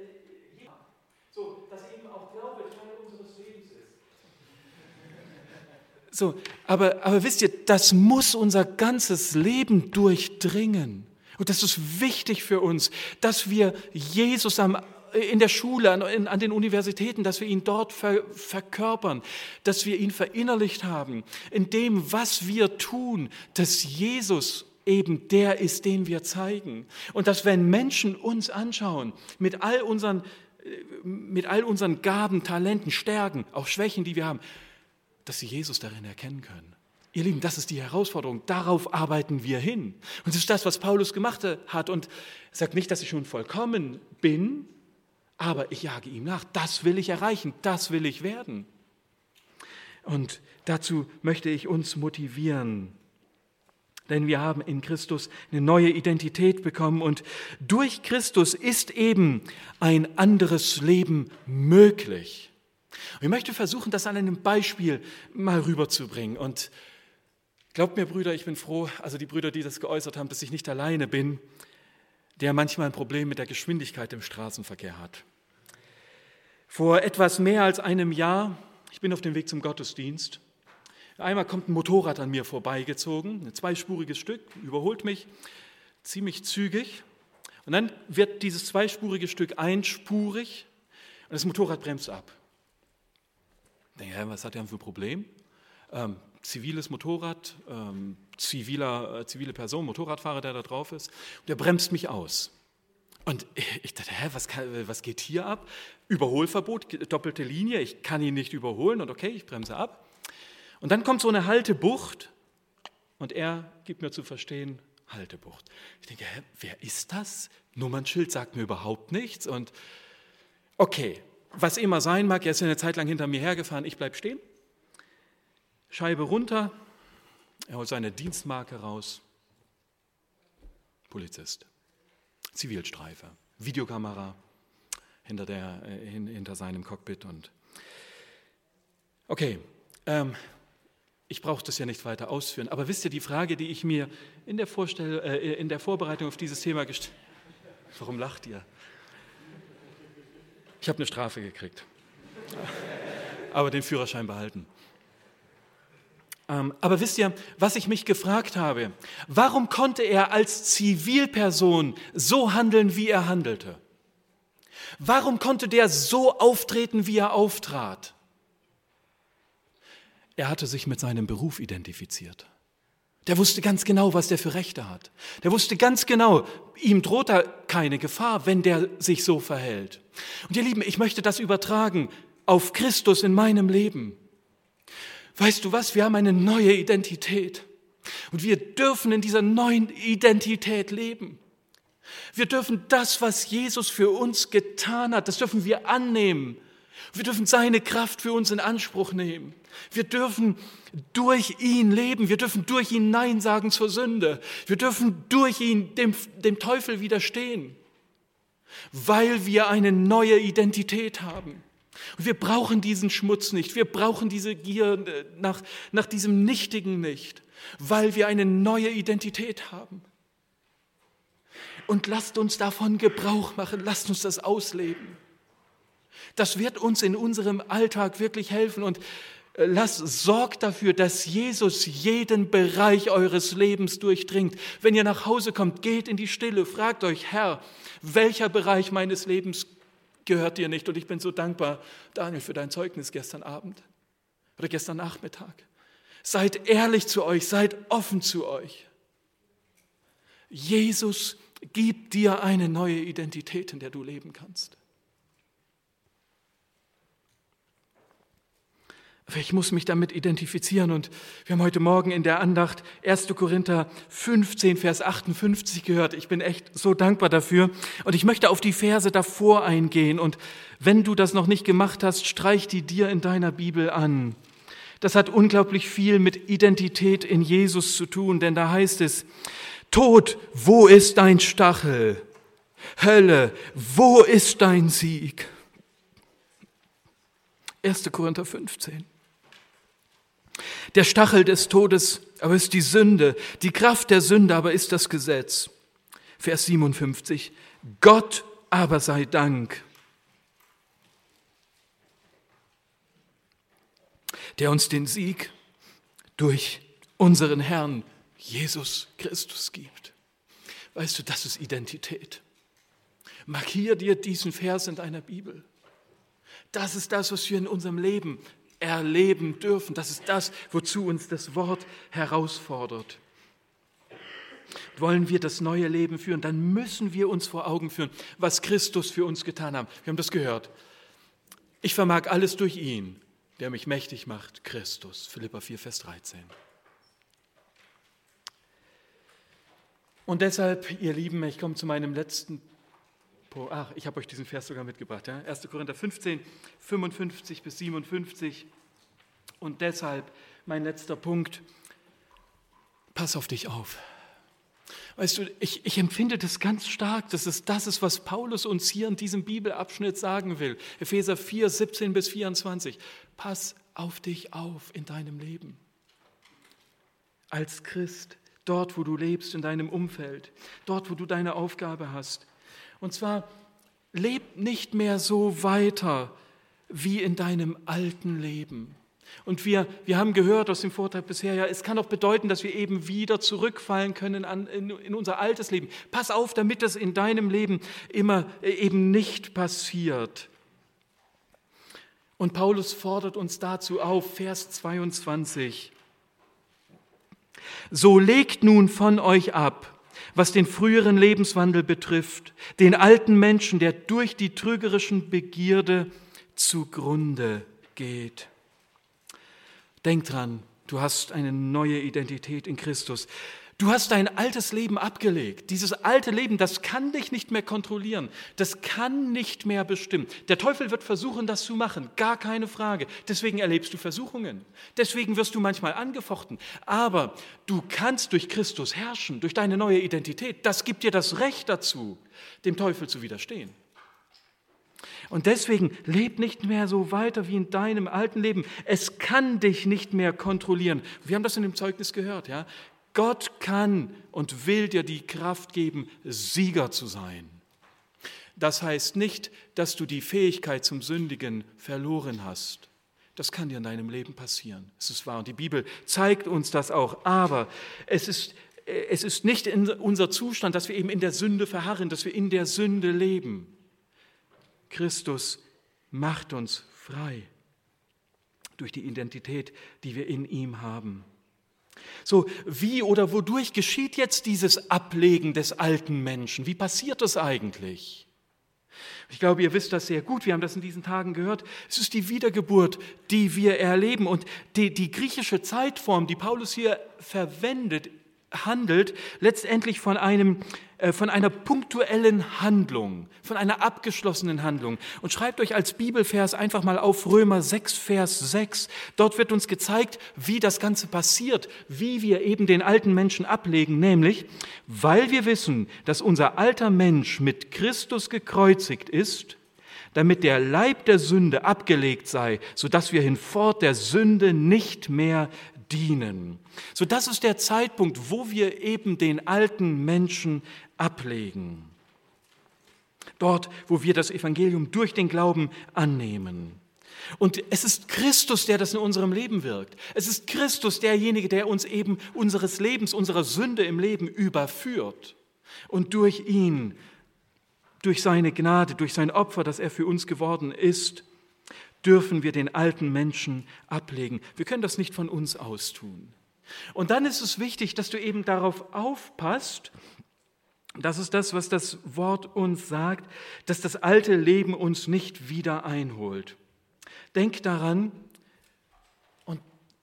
so, dass eben auch Glaube Teil unseres Lebens ist. So, aber wisst ihr, das muss unser ganzes Leben durchdringen. Und das ist wichtig für uns, dass wir Jesus in der Schule, an den Universitäten, dass wir ihn dort verkörpern, dass wir ihn verinnerlicht haben, in dem, was wir tun, dass Jesus eben der ist, den wir zeigen. Und dass, wenn Menschen uns anschauen, mit all unseren Gaben, Talenten, Stärken, auch Schwächen, die wir haben, dass sie Jesus darin erkennen können. Ihr Lieben, das ist die Herausforderung. Darauf arbeiten wir hin. Und das ist das, was Paulus gemacht hat. Und er sagt nicht, dass ich schon vollkommen bin, aber ich jage ihm nach. Das will ich erreichen, das will ich werden. Und dazu möchte ich uns motivieren. Denn wir haben in Christus eine neue Identität bekommen und durch Christus ist eben ein anderes Leben möglich. Und ich möchte versuchen, das an einem Beispiel mal rüberzubringen. Und glaubt mir, Brüder, ich bin froh, also die Brüder, die das geäußert haben, dass ich nicht alleine bin, der manchmal ein Problem mit der Geschwindigkeit im Straßenverkehr hat. Vor etwas mehr als einem Jahr, ich bin auf dem Weg zum Gottesdienst, einmal kommt ein Motorrad an mir vorbeigezogen, ein zweispuriges Stück, überholt mich ziemlich zügig und dann wird dieses zweispurige Stück einspurig und das Motorrad bremst ab. Ich denke, was hat er für ein Problem? Ziviles Motorrad, zivile Person, Motorradfahrer, der da drauf ist, und der bremst mich aus. Und ich dachte, was geht hier ab? Überholverbot, doppelte Linie, ich kann ihn nicht überholen und okay, ich bremse ab. Und dann kommt so eine Haltebucht und er gibt mir zu verstehen, Haltebucht. Ich denke, wer ist das? Nummernschild sagt mir überhaupt nichts. Und okay, was immer sein mag, er ist ja eine Zeit lang hinter mir hergefahren, ich bleibe stehen. Scheibe runter, er holt seine Dienstmarke raus. Polizist, Zivilstreife, Videokamera hinter seinem Cockpit. Und okay, ich brauche das ja nicht weiter ausführen, aber wisst ihr, die Frage, die ich mir in der Vorbereitung auf dieses Thema gestellt habe, warum lacht ihr? Ich habe eine Strafe gekriegt, aber den Führerschein behalten. Aber wisst ihr, was ich mich gefragt habe? Warum konnte er als Zivilperson so handeln, wie er handelte? Warum konnte der so auftreten, wie er auftrat? Er hatte sich mit seinem Beruf identifiziert. Der wusste ganz genau, was der für Rechte hat. Der wusste ganz genau, ihm droht da keine Gefahr, wenn der sich so verhält. Und ihr Lieben, ich möchte das übertragen auf Christus in meinem Leben. Weißt du was? Wir haben eine neue Identität. Und wir dürfen in dieser neuen Identität leben. Wir dürfen das, was Jesus für uns getan hat, das dürfen wir annehmen. Wir dürfen seine Kraft für uns in Anspruch nehmen. Wir dürfen durch ihn leben. Wir dürfen durch ihn Nein sagen zur Sünde. Wir dürfen durch ihn dem Teufel widerstehen, weil wir eine neue Identität haben. Und wir brauchen diesen Schmutz nicht. Wir brauchen diese Gier nach diesem Nichtigen nicht, weil wir eine neue Identität haben. Und lasst uns davon Gebrauch machen. Lasst uns das ausleben. Das wird uns in unserem Alltag wirklich helfen und sorgt dafür, dass Jesus jeden Bereich eures Lebens durchdringt. Wenn ihr nach Hause kommt, geht in die Stille, fragt euch, Herr, welcher Bereich meines Lebens gehört dir nicht? Und ich bin so dankbar, Daniel, für dein Zeugnis gestern Abend oder gestern Nachmittag. Seid ehrlich zu euch, seid offen zu euch. Jesus gibt dir eine neue Identität, in der du leben kannst. Ich muss mich damit identifizieren und wir haben heute Morgen in der Andacht 1. Korinther 15, Vers 58 gehört. Ich bin echt so dankbar dafür und ich möchte auf die Verse davor eingehen und wenn du das noch nicht gemacht hast, streich die dir in deiner Bibel an. Das hat unglaublich viel mit Identität in Jesus zu tun, denn da heißt es, Tod, wo ist dein Stachel? Hölle, wo ist dein Sieg? 1. Korinther 15. Der Stachel des Todes aber ist die Sünde, die Kraft der Sünde aber ist das Gesetz. Vers 57. Gott aber sei Dank, der uns den Sieg durch unseren Herrn Jesus Christus gibt. Weißt du, das ist Identität. Markier dir diesen Vers in deiner Bibel. Das ist das, was wir in unserem Leben erleben dürfen. Das ist das, wozu uns das Wort herausfordert. Wollen wir das neue Leben führen, dann müssen wir uns vor Augen führen, was Christus für uns getan hat. Wir haben das gehört. Ich vermag alles durch ihn, der mich mächtig macht, Christus. Philipper 4, Vers 13. Und deshalb, ihr Lieben, ich komme zu meinem letzten Punkt. Ich habe euch diesen Vers sogar mitgebracht. Ja? 1. Korinther 15, 55 bis 57. Und deshalb mein letzter Punkt. Pass auf dich auf. Weißt du, ich empfinde das ganz stark, dass es das ist, was Paulus uns hier in diesem Bibelabschnitt sagen will. Epheser 4, 17 bis 24. Pass auf dich auf in deinem Leben. Als Christ, dort, wo du lebst, in deinem Umfeld, dort, wo du deine Aufgabe hast. Und zwar, leb nicht mehr so weiter wie in deinem alten Leben. Und wir haben gehört aus dem Vortrag bisher, ja, es kann auch bedeuten, dass wir eben wieder zurückfallen können in unser altes Leben. Pass auf, damit das in deinem Leben immer eben nicht passiert. Und Paulus fordert uns dazu auf, Vers 22. So legt nun von euch ab, was den früheren Lebenswandel betrifft, den alten Menschen, der durch die trügerischen Begierde zugrunde geht. Denk dran, du hast eine neue Identität in Christus. Du hast dein altes Leben abgelegt. Dieses alte Leben, das kann dich nicht mehr kontrollieren. Das kann nicht mehr bestimmen. Der Teufel wird versuchen, das zu machen. Gar keine Frage. Deswegen erlebst du Versuchungen. Deswegen wirst du manchmal angefochten. Aber du kannst durch Christus herrschen, durch deine neue Identität. Das gibt dir das Recht dazu, dem Teufel zu widerstehen. Und deswegen leb nicht mehr so weiter wie in deinem alten Leben. Es kann dich nicht mehr kontrollieren. Wir haben das in dem Zeugnis gehört, ja. Gott kann und will dir die Kraft geben, Sieger zu sein. Das heißt nicht, dass du die Fähigkeit zum Sündigen verloren hast. Das kann dir in deinem Leben passieren. Es ist wahr und die Bibel zeigt uns das auch. Aber es ist nicht in unser Zustand, dass wir eben in der Sünde verharren, dass wir in der Sünde leben. Christus macht uns frei durch die Identität, die wir in ihm haben. So, wie oder wodurch geschieht jetzt dieses Ablegen des alten Menschen? Wie passiert das eigentlich? Ich glaube, ihr wisst das sehr gut, wir haben das in diesen Tagen gehört. Es ist die Wiedergeburt, die wir erleben. Und die griechische Zeitform, die Paulus hier verwendet, handelt letztendlich von einer punktuellen Handlung, von einer abgeschlossenen Handlung. Und schreibt euch als Bibelvers einfach mal auf Römer 6, Vers 6. Dort wird uns gezeigt, wie das Ganze passiert, wie wir eben den alten Menschen ablegen, nämlich, weil wir wissen, dass unser alter Mensch mit Christus gekreuzigt ist, damit der Leib der Sünde abgelegt sei, sodass wir hinfort der Sünde nicht mehr dienen. So, das ist der Zeitpunkt, wo wir eben den alten Menschen ablegen. Dort, wo wir das Evangelium durch den Glauben annehmen. Und es ist Christus, der das in unserem Leben wirkt. Es ist Christus derjenige, der uns eben unseres Lebens, unserer Sünde im Leben überführt. Und durch ihn, durch seine Gnade, durch sein Opfer, das er für uns geworden ist, dürfen wir den alten Menschen ablegen. Wir können das nicht von uns aus tun. Und dann ist es wichtig, dass du eben darauf aufpasst, das ist das, was das Wort uns sagt, dass das alte Leben uns nicht wieder einholt. Denk daran, und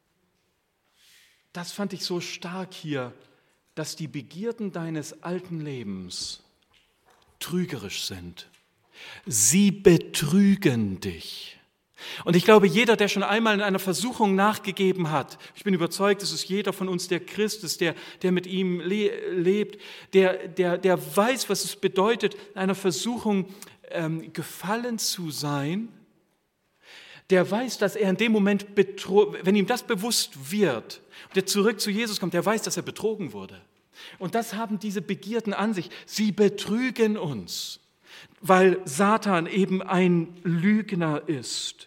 das fand ich so stark hier, dass die Begierden deines alten Lebens trügerisch sind. Sie betrügen dich. Und ich glaube, jeder, der schon einmal in einer Versuchung nachgegeben hat, ich bin überzeugt, es ist jeder von uns, der Christ ist, der mit ihm lebt, der weiß, was es bedeutet, in einer Versuchung gefallen zu sein, der weiß, dass er in dem Moment, wenn ihm das bewusst wird, und der zurück zu Jesus kommt, der weiß, dass er betrogen wurde. Und das haben diese Begierden an sich. Sie betrügen uns, weil Satan eben ein Lügner ist.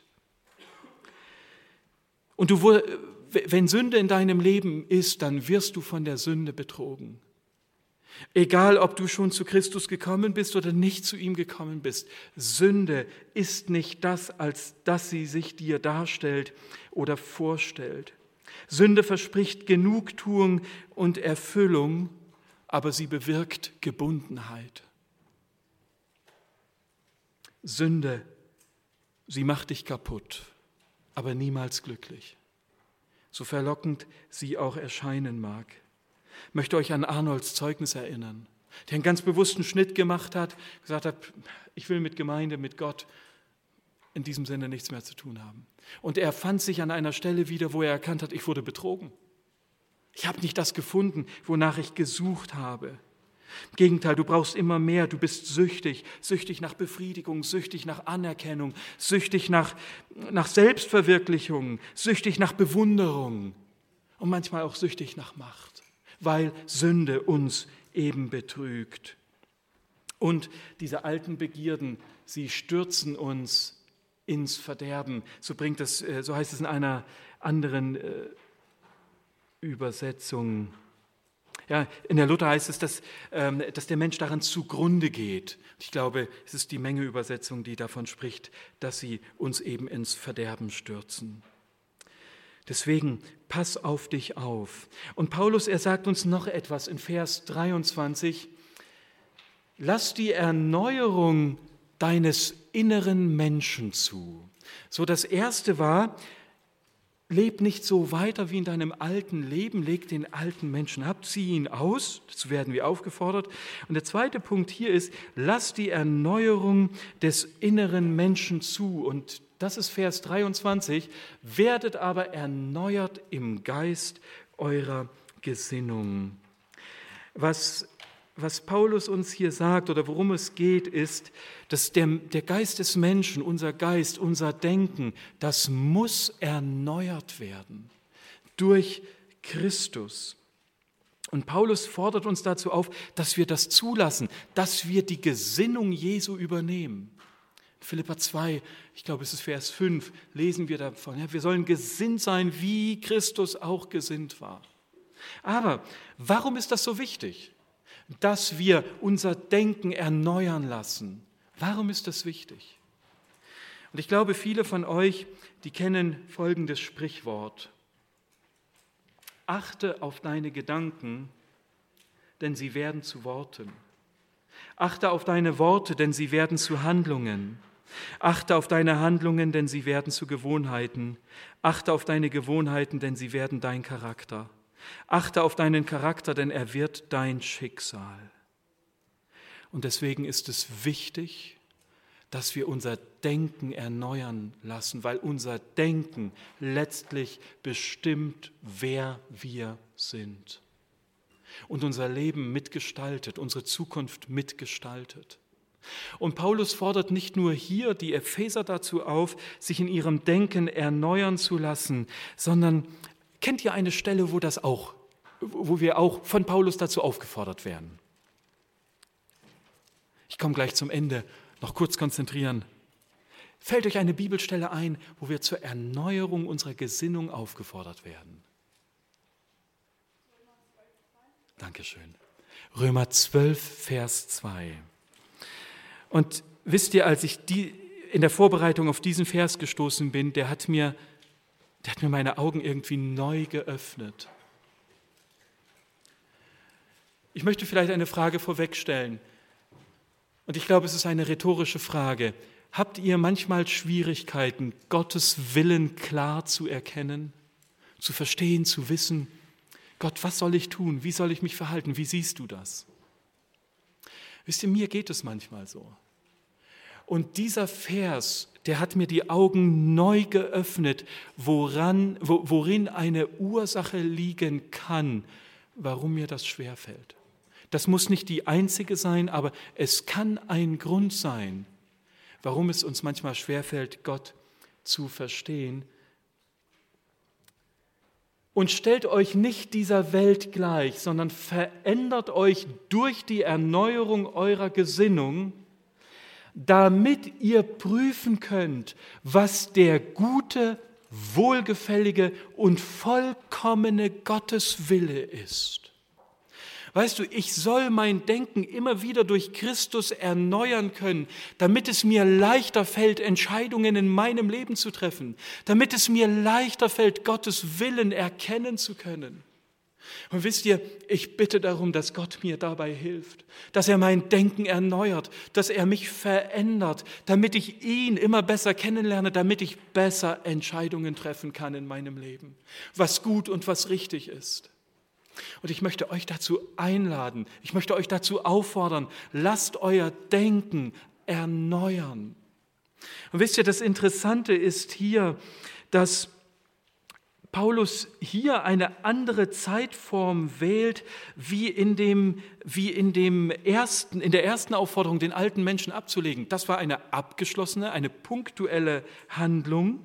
Und wenn Sünde in deinem Leben ist, dann wirst du von der Sünde betrogen. Egal, ob du schon zu Christus gekommen bist oder nicht zu ihm gekommen bist. Sünde ist nicht das, als dass sie sich dir darstellt oder vorstellt. Sünde verspricht Genugtuung und Erfüllung, aber sie bewirkt Gebundenheit. Sünde, sie macht dich kaputt, aber niemals glücklich. So verlockend sie auch erscheinen mag. Ich möchte euch an Arnolds Zeugnis erinnern, der einen ganz bewussten Schnitt gemacht hat, gesagt hat, ich will mit Gemeinde, mit Gott in diesem Sinne nichts mehr zu tun haben. Und er fand sich an einer Stelle wieder, wo er erkannt hat, ich wurde betrogen. Ich habe nicht das gefunden, wonach ich gesucht habe. Im Gegenteil, du brauchst immer mehr, du bist süchtig nach Befriedigung, süchtig nach Anerkennung, süchtig nach Selbstverwirklichung, süchtig nach Bewunderung und manchmal auch süchtig nach Macht, weil Sünde uns eben betrügt. Und diese alten Begierden, sie stürzen uns ins Verderben. So heißt es in einer anderen Übersetzung. Ja, in der Luther heißt es, dass der Mensch daran zugrunde geht. Ich glaube, es ist die Menge-Übersetzung, die davon spricht, dass sie uns eben ins Verderben stürzen. Deswegen pass auf dich auf. Und Paulus, er sagt uns noch etwas in Vers 23. Lass die Erneuerung deines inneren Menschen zu. So, das erste war, leb nicht so weiter wie in deinem alten Leben, leg den alten Menschen ab, zieh ihn aus, dazu werden wir aufgefordert. Und der zweite Punkt hier ist, lass die Erneuerung des inneren Menschen zu. Und das ist Vers 23, werdet aber erneuert im Geist eurer Gesinnung. Was Paulus uns hier sagt oder worum es geht, ist, dass der Geist des Menschen, unser Geist, unser Denken, das muss erneuert werden durch Christus. Und Paulus fordert uns dazu auf, dass wir das zulassen, dass wir die Gesinnung Jesu übernehmen. Philipper 2, ich glaube es ist Vers 5, lesen wir davon. Ja, wir sollen gesinnt sein, wie Christus auch gesinnt war. Aber warum ist das so wichtig? Dass wir unser Denken erneuern lassen. Warum ist das wichtig? Und ich glaube, viele von euch, die kennen folgendes Sprichwort. Achte auf deine Gedanken, denn sie werden zu Worten. Achte auf deine Worte, denn sie werden zu Handlungen. Achte auf deine Handlungen, denn sie werden zu Gewohnheiten. Achte auf deine Gewohnheiten, denn sie werden dein Charakter. Achte auf deinen Charakter, denn er wird dein Schicksal. Und deswegen ist es wichtig, dass wir unser Denken erneuern lassen, weil unser Denken letztlich bestimmt, wer wir sind. Und unser Leben mitgestaltet, unsere Zukunft mitgestaltet. Und Paulus fordert nicht nur hier die Epheser dazu auf, sich in ihrem Denken erneuern zu lassen, sondern kennt ihr eine Stelle, wo wir auch von Paulus dazu aufgefordert werden? Ich komme gleich zum Ende, noch kurz konzentrieren. Fällt euch eine Bibelstelle ein, wo wir zur Erneuerung unserer Gesinnung aufgefordert werden? Dankeschön. Römer 12, Vers 2. Und wisst ihr, als ich in der Vorbereitung auf diesen Vers gestoßen bin, der hat mir meine Augen irgendwie neu geöffnet. Ich möchte vielleicht eine Frage vorwegstellen. Und ich glaube, es ist eine rhetorische Frage. Habt ihr manchmal Schwierigkeiten, Gottes Willen klar zu erkennen, zu verstehen, zu wissen? Gott, was soll ich tun? Wie soll ich mich verhalten? Wie siehst du das? Wisst ihr, mir geht es manchmal so. Und dieser Vers, der hat mir die Augen neu geöffnet, worin eine Ursache liegen kann, warum mir das schwerfällt. Das muss nicht die einzige sein, aber es kann ein Grund sein, warum es uns manchmal schwerfällt, Gott zu verstehen. Und stellt euch nicht dieser Welt gleich, sondern verändert euch durch die Erneuerung eurer Gesinnung, damit ihr prüfen könnt, was der gute, wohlgefällige und vollkommene Gotteswille ist. Weißt du, ich soll mein Denken immer wieder durch Christus erneuern können, damit es mir leichter fällt, Entscheidungen in meinem Leben zu treffen, damit es mir leichter fällt, Gottes Willen erkennen zu können. Und wisst ihr, ich bitte darum, dass Gott mir dabei hilft, dass er mein Denken erneuert, dass er mich verändert, damit ich ihn immer besser kennenlerne, damit ich besser Entscheidungen treffen kann in meinem Leben, was gut und was richtig ist. Und ich möchte euch dazu einladen, ich möchte euch dazu auffordern, lasst euer Denken erneuern. Und wisst ihr, das Interessante ist hier, dass Paulus hier eine andere Zeitform wählt, wie in der ersten Aufforderung, den alten Menschen abzulegen. Das war eine abgeschlossene, eine punktuelle Handlung.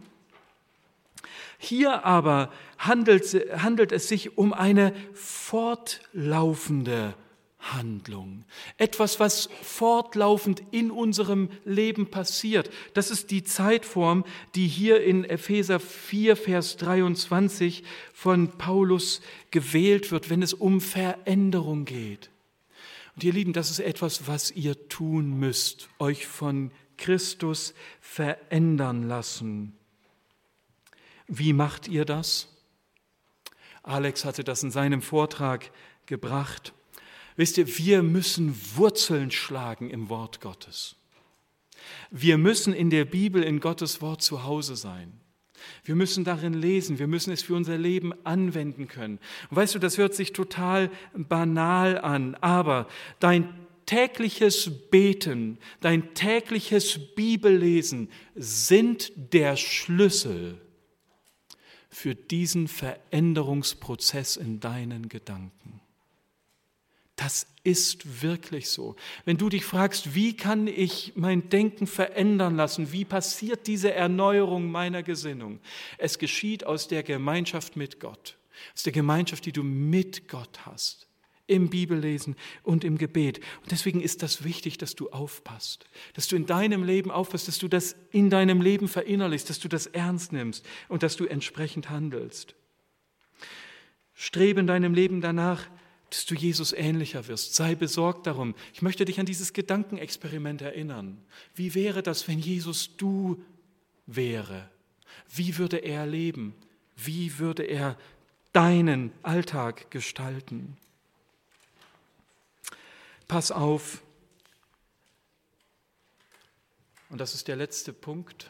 Hier aber handelt es sich um eine fortlaufende Handlung. Etwas, was fortlaufend in unserem Leben passiert. Das ist die Zeitform, die hier in Epheser 4, Vers 23 von Paulus gewählt wird, wenn es um Veränderung geht. Und ihr Lieben, das ist etwas, was ihr tun müsst, euch von Christus verändern lassen. Wie macht ihr das? Alex hatte das in seinem Vortrag gebracht. Wisst ihr, wir müssen Wurzeln schlagen im Wort Gottes. Wir müssen in der Bibel, in Gottes Wort zu Hause sein. Wir müssen darin lesen, wir müssen es für unser Leben anwenden können. Und weißt du, das hört sich total banal an, aber dein tägliches Beten, dein tägliches Bibellesen sind der Schlüssel für diesen Veränderungsprozess in deinen Gedanken. Das ist wirklich so. Wenn du dich fragst, wie kann ich mein Denken verändern lassen, wie passiert diese Erneuerung meiner Gesinnung? Es geschieht aus der Gemeinschaft mit Gott, aus der Gemeinschaft, die du mit Gott hast, im Bibellesen und im Gebet. Und deswegen ist das wichtig, dass du aufpasst, dass du in deinem Leben aufpasst, dass du das in deinem Leben verinnerlichst, dass du das ernst nimmst und dass du entsprechend handelst. Strebe in deinem Leben danach, dass du Jesus ähnlicher wirst. Sei besorgt darum. Ich möchte dich an dieses Gedankenexperiment erinnern. Wie wäre das, wenn Jesus du wäre? Wie würde er leben? Wie würde er deinen Alltag gestalten. Pass auf, und das ist der letzte Punkt,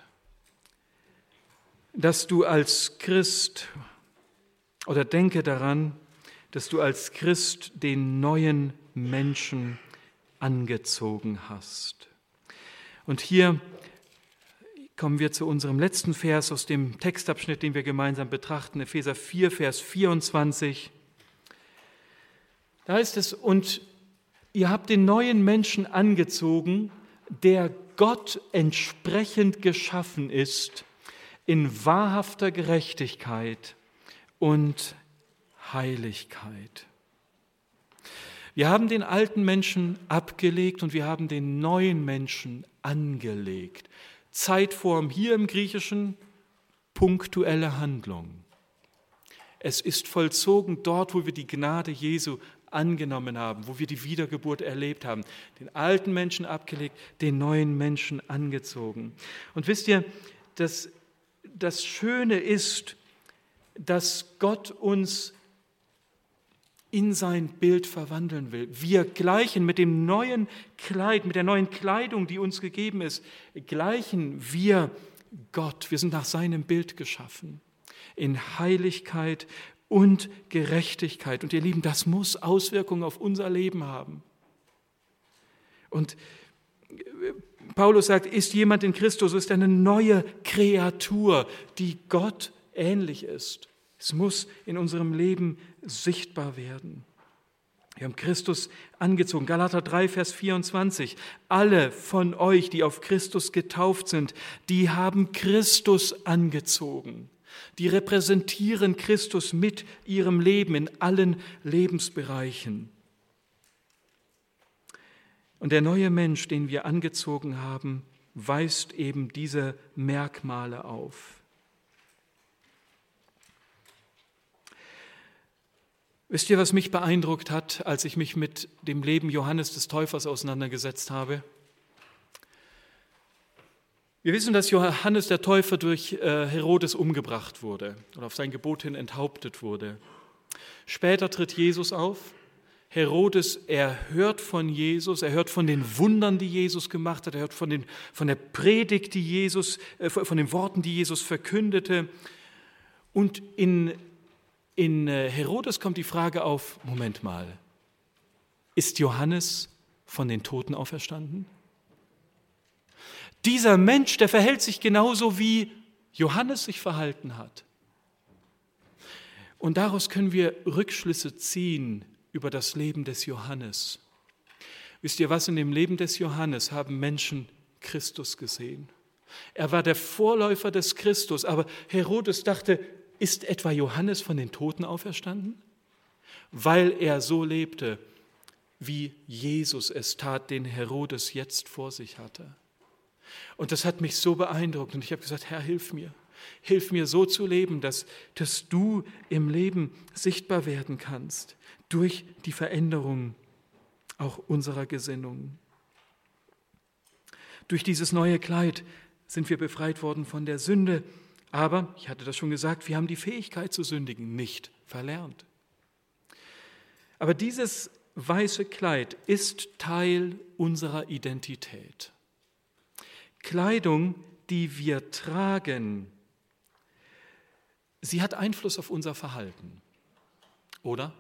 dass du als Christ, oder denke daran, dass du als Christ den neuen Menschen angezogen hast. Und hier kommen wir zu unserem letzten Vers aus dem Textabschnitt, den wir gemeinsam betrachten, Epheser 4, Vers 24. Da heißt es, und ihr habt den neuen Menschen angezogen, der Gott entsprechend geschaffen ist, in wahrhafter Gerechtigkeit und Heiligkeit. Wir haben den alten Menschen abgelegt und wir haben den neuen Menschen angelegt. Zeitform hier im Griechischen, punktuelle Handlung. Es ist vollzogen dort, wo wir die Gnade Jesu angenommen haben, wo wir die Wiedergeburt erlebt haben. Den alten Menschen abgelegt, den neuen Menschen angezogen. Und wisst ihr, das Schöne ist, dass Gott uns in sein Bild verwandeln will. Wir gleichen mit dem neuen Kleid, mit der neuen Kleidung, die uns gegeben ist, gleichen wir Gott. Wir sind nach seinem Bild geschaffen, in Heiligkeit und Gerechtigkeit. Und ihr Lieben, das muss Auswirkungen auf unser Leben haben. Und Paulus sagt, ist jemand in Christus, so ist er eine neue Kreatur, die Gott ähnlich ist. Es muss in unserem Leben sichtbar werden. Wir haben Christus angezogen. Galater 3, Vers 24. Alle von euch, die auf Christus getauft sind, die haben Christus angezogen. Die repräsentieren Christus mit ihrem Leben in allen Lebensbereichen. Und der neue Mensch, den wir angezogen haben, weist eben diese Merkmale auf. Wisst ihr, was mich beeindruckt hat, als ich mich mit dem Leben Johannes des Täufers auseinandergesetzt habe? Wir wissen, dass Johannes der Täufer durch Herodes umgebracht wurde oder auf sein Gebot hin enthauptet wurde. Später tritt Jesus auf. Herodes, er hört von Jesus, er hört von den Wundern, die Jesus gemacht hat, er hört von der Predigt, die Jesus, von den Worten, die Jesus verkündete. Und in Herodes kommt die Frage auf, Moment mal, ist Johannes von den Toten auferstanden? Dieser Mensch, der verhält sich genauso, wie Johannes sich verhalten hat. Und daraus können wir Rückschlüsse ziehen über das Leben des Johannes. Wisst ihr was, in dem Leben des Johannes haben Menschen Christus gesehen. Er war der Vorläufer des Christus, aber Herodes dachte, ist etwa Johannes von den Toten auferstanden? Weil er so lebte, wie Jesus es tat, den Herodes jetzt vor sich hatte. Und das hat mich so beeindruckt und ich habe gesagt, Herr, hilf mir so zu leben, dass du im Leben sichtbar werden kannst durch die Veränderung auch unserer Gesinnung. Durch dieses neue Kleid sind wir befreit worden von der Sünde, aber, ich hatte das schon gesagt, wir haben die Fähigkeit zu sündigen nicht verlernt. Aber dieses weiße Kleid ist Teil unserer Identität. Kleidung, die wir tragen, sie hat Einfluss auf unser Verhalten, oder?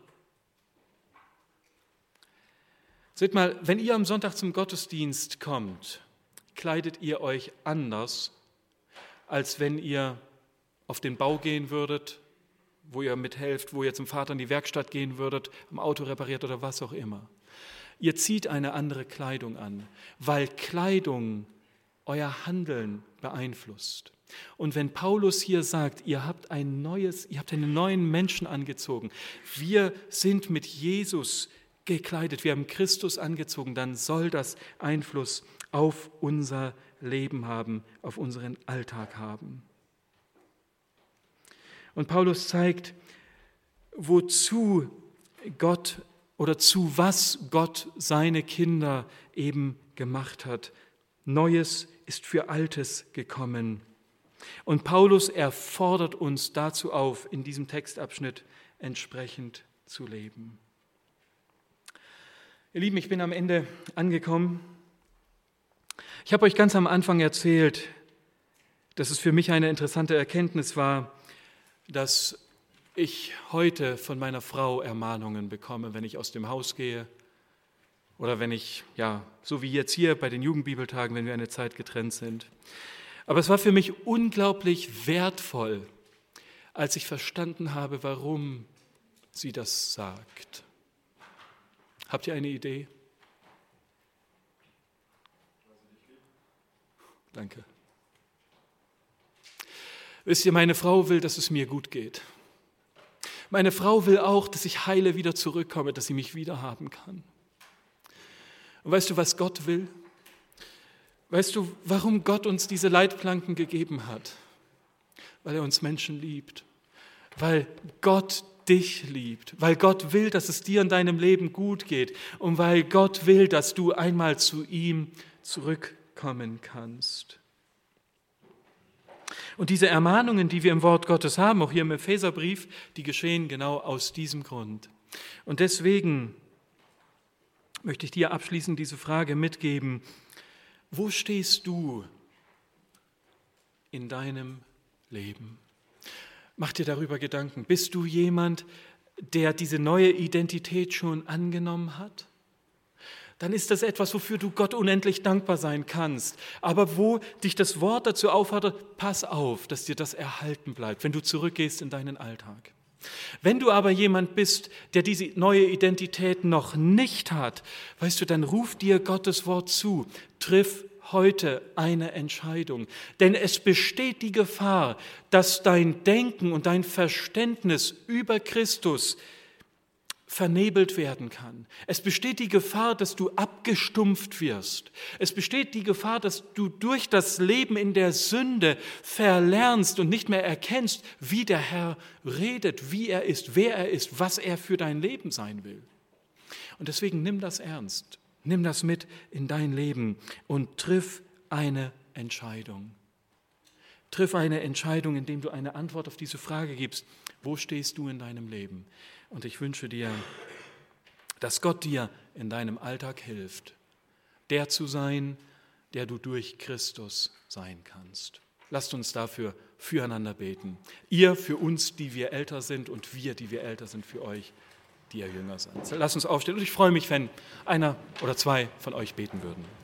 Seht mal, wenn ihr am Sonntag zum Gottesdienst kommt, kleidet ihr euch anders, als wenn ihr auf den Bau gehen würdet, wo ihr mithelft, wo ihr zum Vater in die Werkstatt gehen würdet, am Auto repariert oder was auch immer. Ihr zieht eine andere Kleidung an, weil Kleidung euer Handeln beeinflusst. Und wenn Paulus hier sagt, ihr habt einen neuen Menschen angezogen, wir sind mit Jesus gekleidet, wir haben Christus angezogen, dann soll das Einfluss auf unser Leben haben, auf unseren Alltag haben. Und Paulus zeigt, wozu Gott oder zu was Gott seine Kinder eben gemacht hat. Neues ist für Altes gekommen. Und Paulus, er fordert uns dazu auf, in diesem Textabschnitt entsprechend zu leben. Ihr Lieben, ich bin am Ende angekommen. Ich habe euch ganz am Anfang erzählt, dass es für mich eine interessante Erkenntnis war, dass ich heute von meiner Frau Ermahnungen bekomme, wenn ich aus dem Haus gehe oder wenn ich, so wie jetzt hier bei den Jugendbibeltagen, wenn wir eine Zeit getrennt sind. Aber es war für mich unglaublich wertvoll, als ich verstanden habe, warum sie das sagt. Habt ihr eine Idee? Danke. Wisst ihr, meine Frau will, dass es mir gut geht. Meine Frau will auch, dass ich heile wieder zurückkomme, dass sie mich wieder haben kann. Und weißt du, was Gott will? Weißt du, warum Gott uns diese Leitplanken gegeben hat? Weil er uns Menschen liebt. Weil Gott dich liebt. Weil Gott will, dass es dir in deinem Leben gut geht. Und weil Gott will, dass du einmal zu ihm zurückkommen kannst. Und diese Ermahnungen, die wir im Wort Gottes haben, auch hier im Epheserbrief, die geschehen genau aus diesem Grund. Und deswegen möchte ich dir abschließend diese Frage mitgeben: Wo stehst du in deinem Leben? Mach dir darüber Gedanken. Bist du jemand, der diese neue Identität schon angenommen hat? Dann ist das etwas, wofür du Gott unendlich dankbar sein kannst. Aber wo dich das Wort dazu auffordert, pass auf, dass dir das erhalten bleibt, wenn du zurückgehst in deinen Alltag. Wenn du aber jemand bist, der diese neue Identität noch nicht hat, weißt du, dann ruft dir Gottes Wort zu, triff heute eine Entscheidung. Denn es besteht die Gefahr, dass dein Denken und dein Verständnis über Christus vernebelt werden kann. Es besteht die Gefahr, dass du abgestumpft wirst. Es besteht die Gefahr, dass du durch das Leben in der Sünde verlernst und nicht mehr erkennst, wie der Herr redet, wie er ist, wer er ist, was er für dein Leben sein will. Und deswegen nimm das ernst. Nimm das mit in dein Leben und triff eine Entscheidung. Triff eine Entscheidung, indem du eine Antwort auf diese Frage gibst: Wo stehst du in deinem Leben? Und ich wünsche dir, dass Gott dir in deinem Alltag hilft, der zu sein, der du durch Christus sein kannst. Lasst uns dafür füreinander beten. Ihr für uns, die wir älter sind, und wir, die wir älter sind, für euch, die ihr jünger seid. Lasst uns aufstehen, und ich freue mich, wenn einer oder zwei von euch beten würden.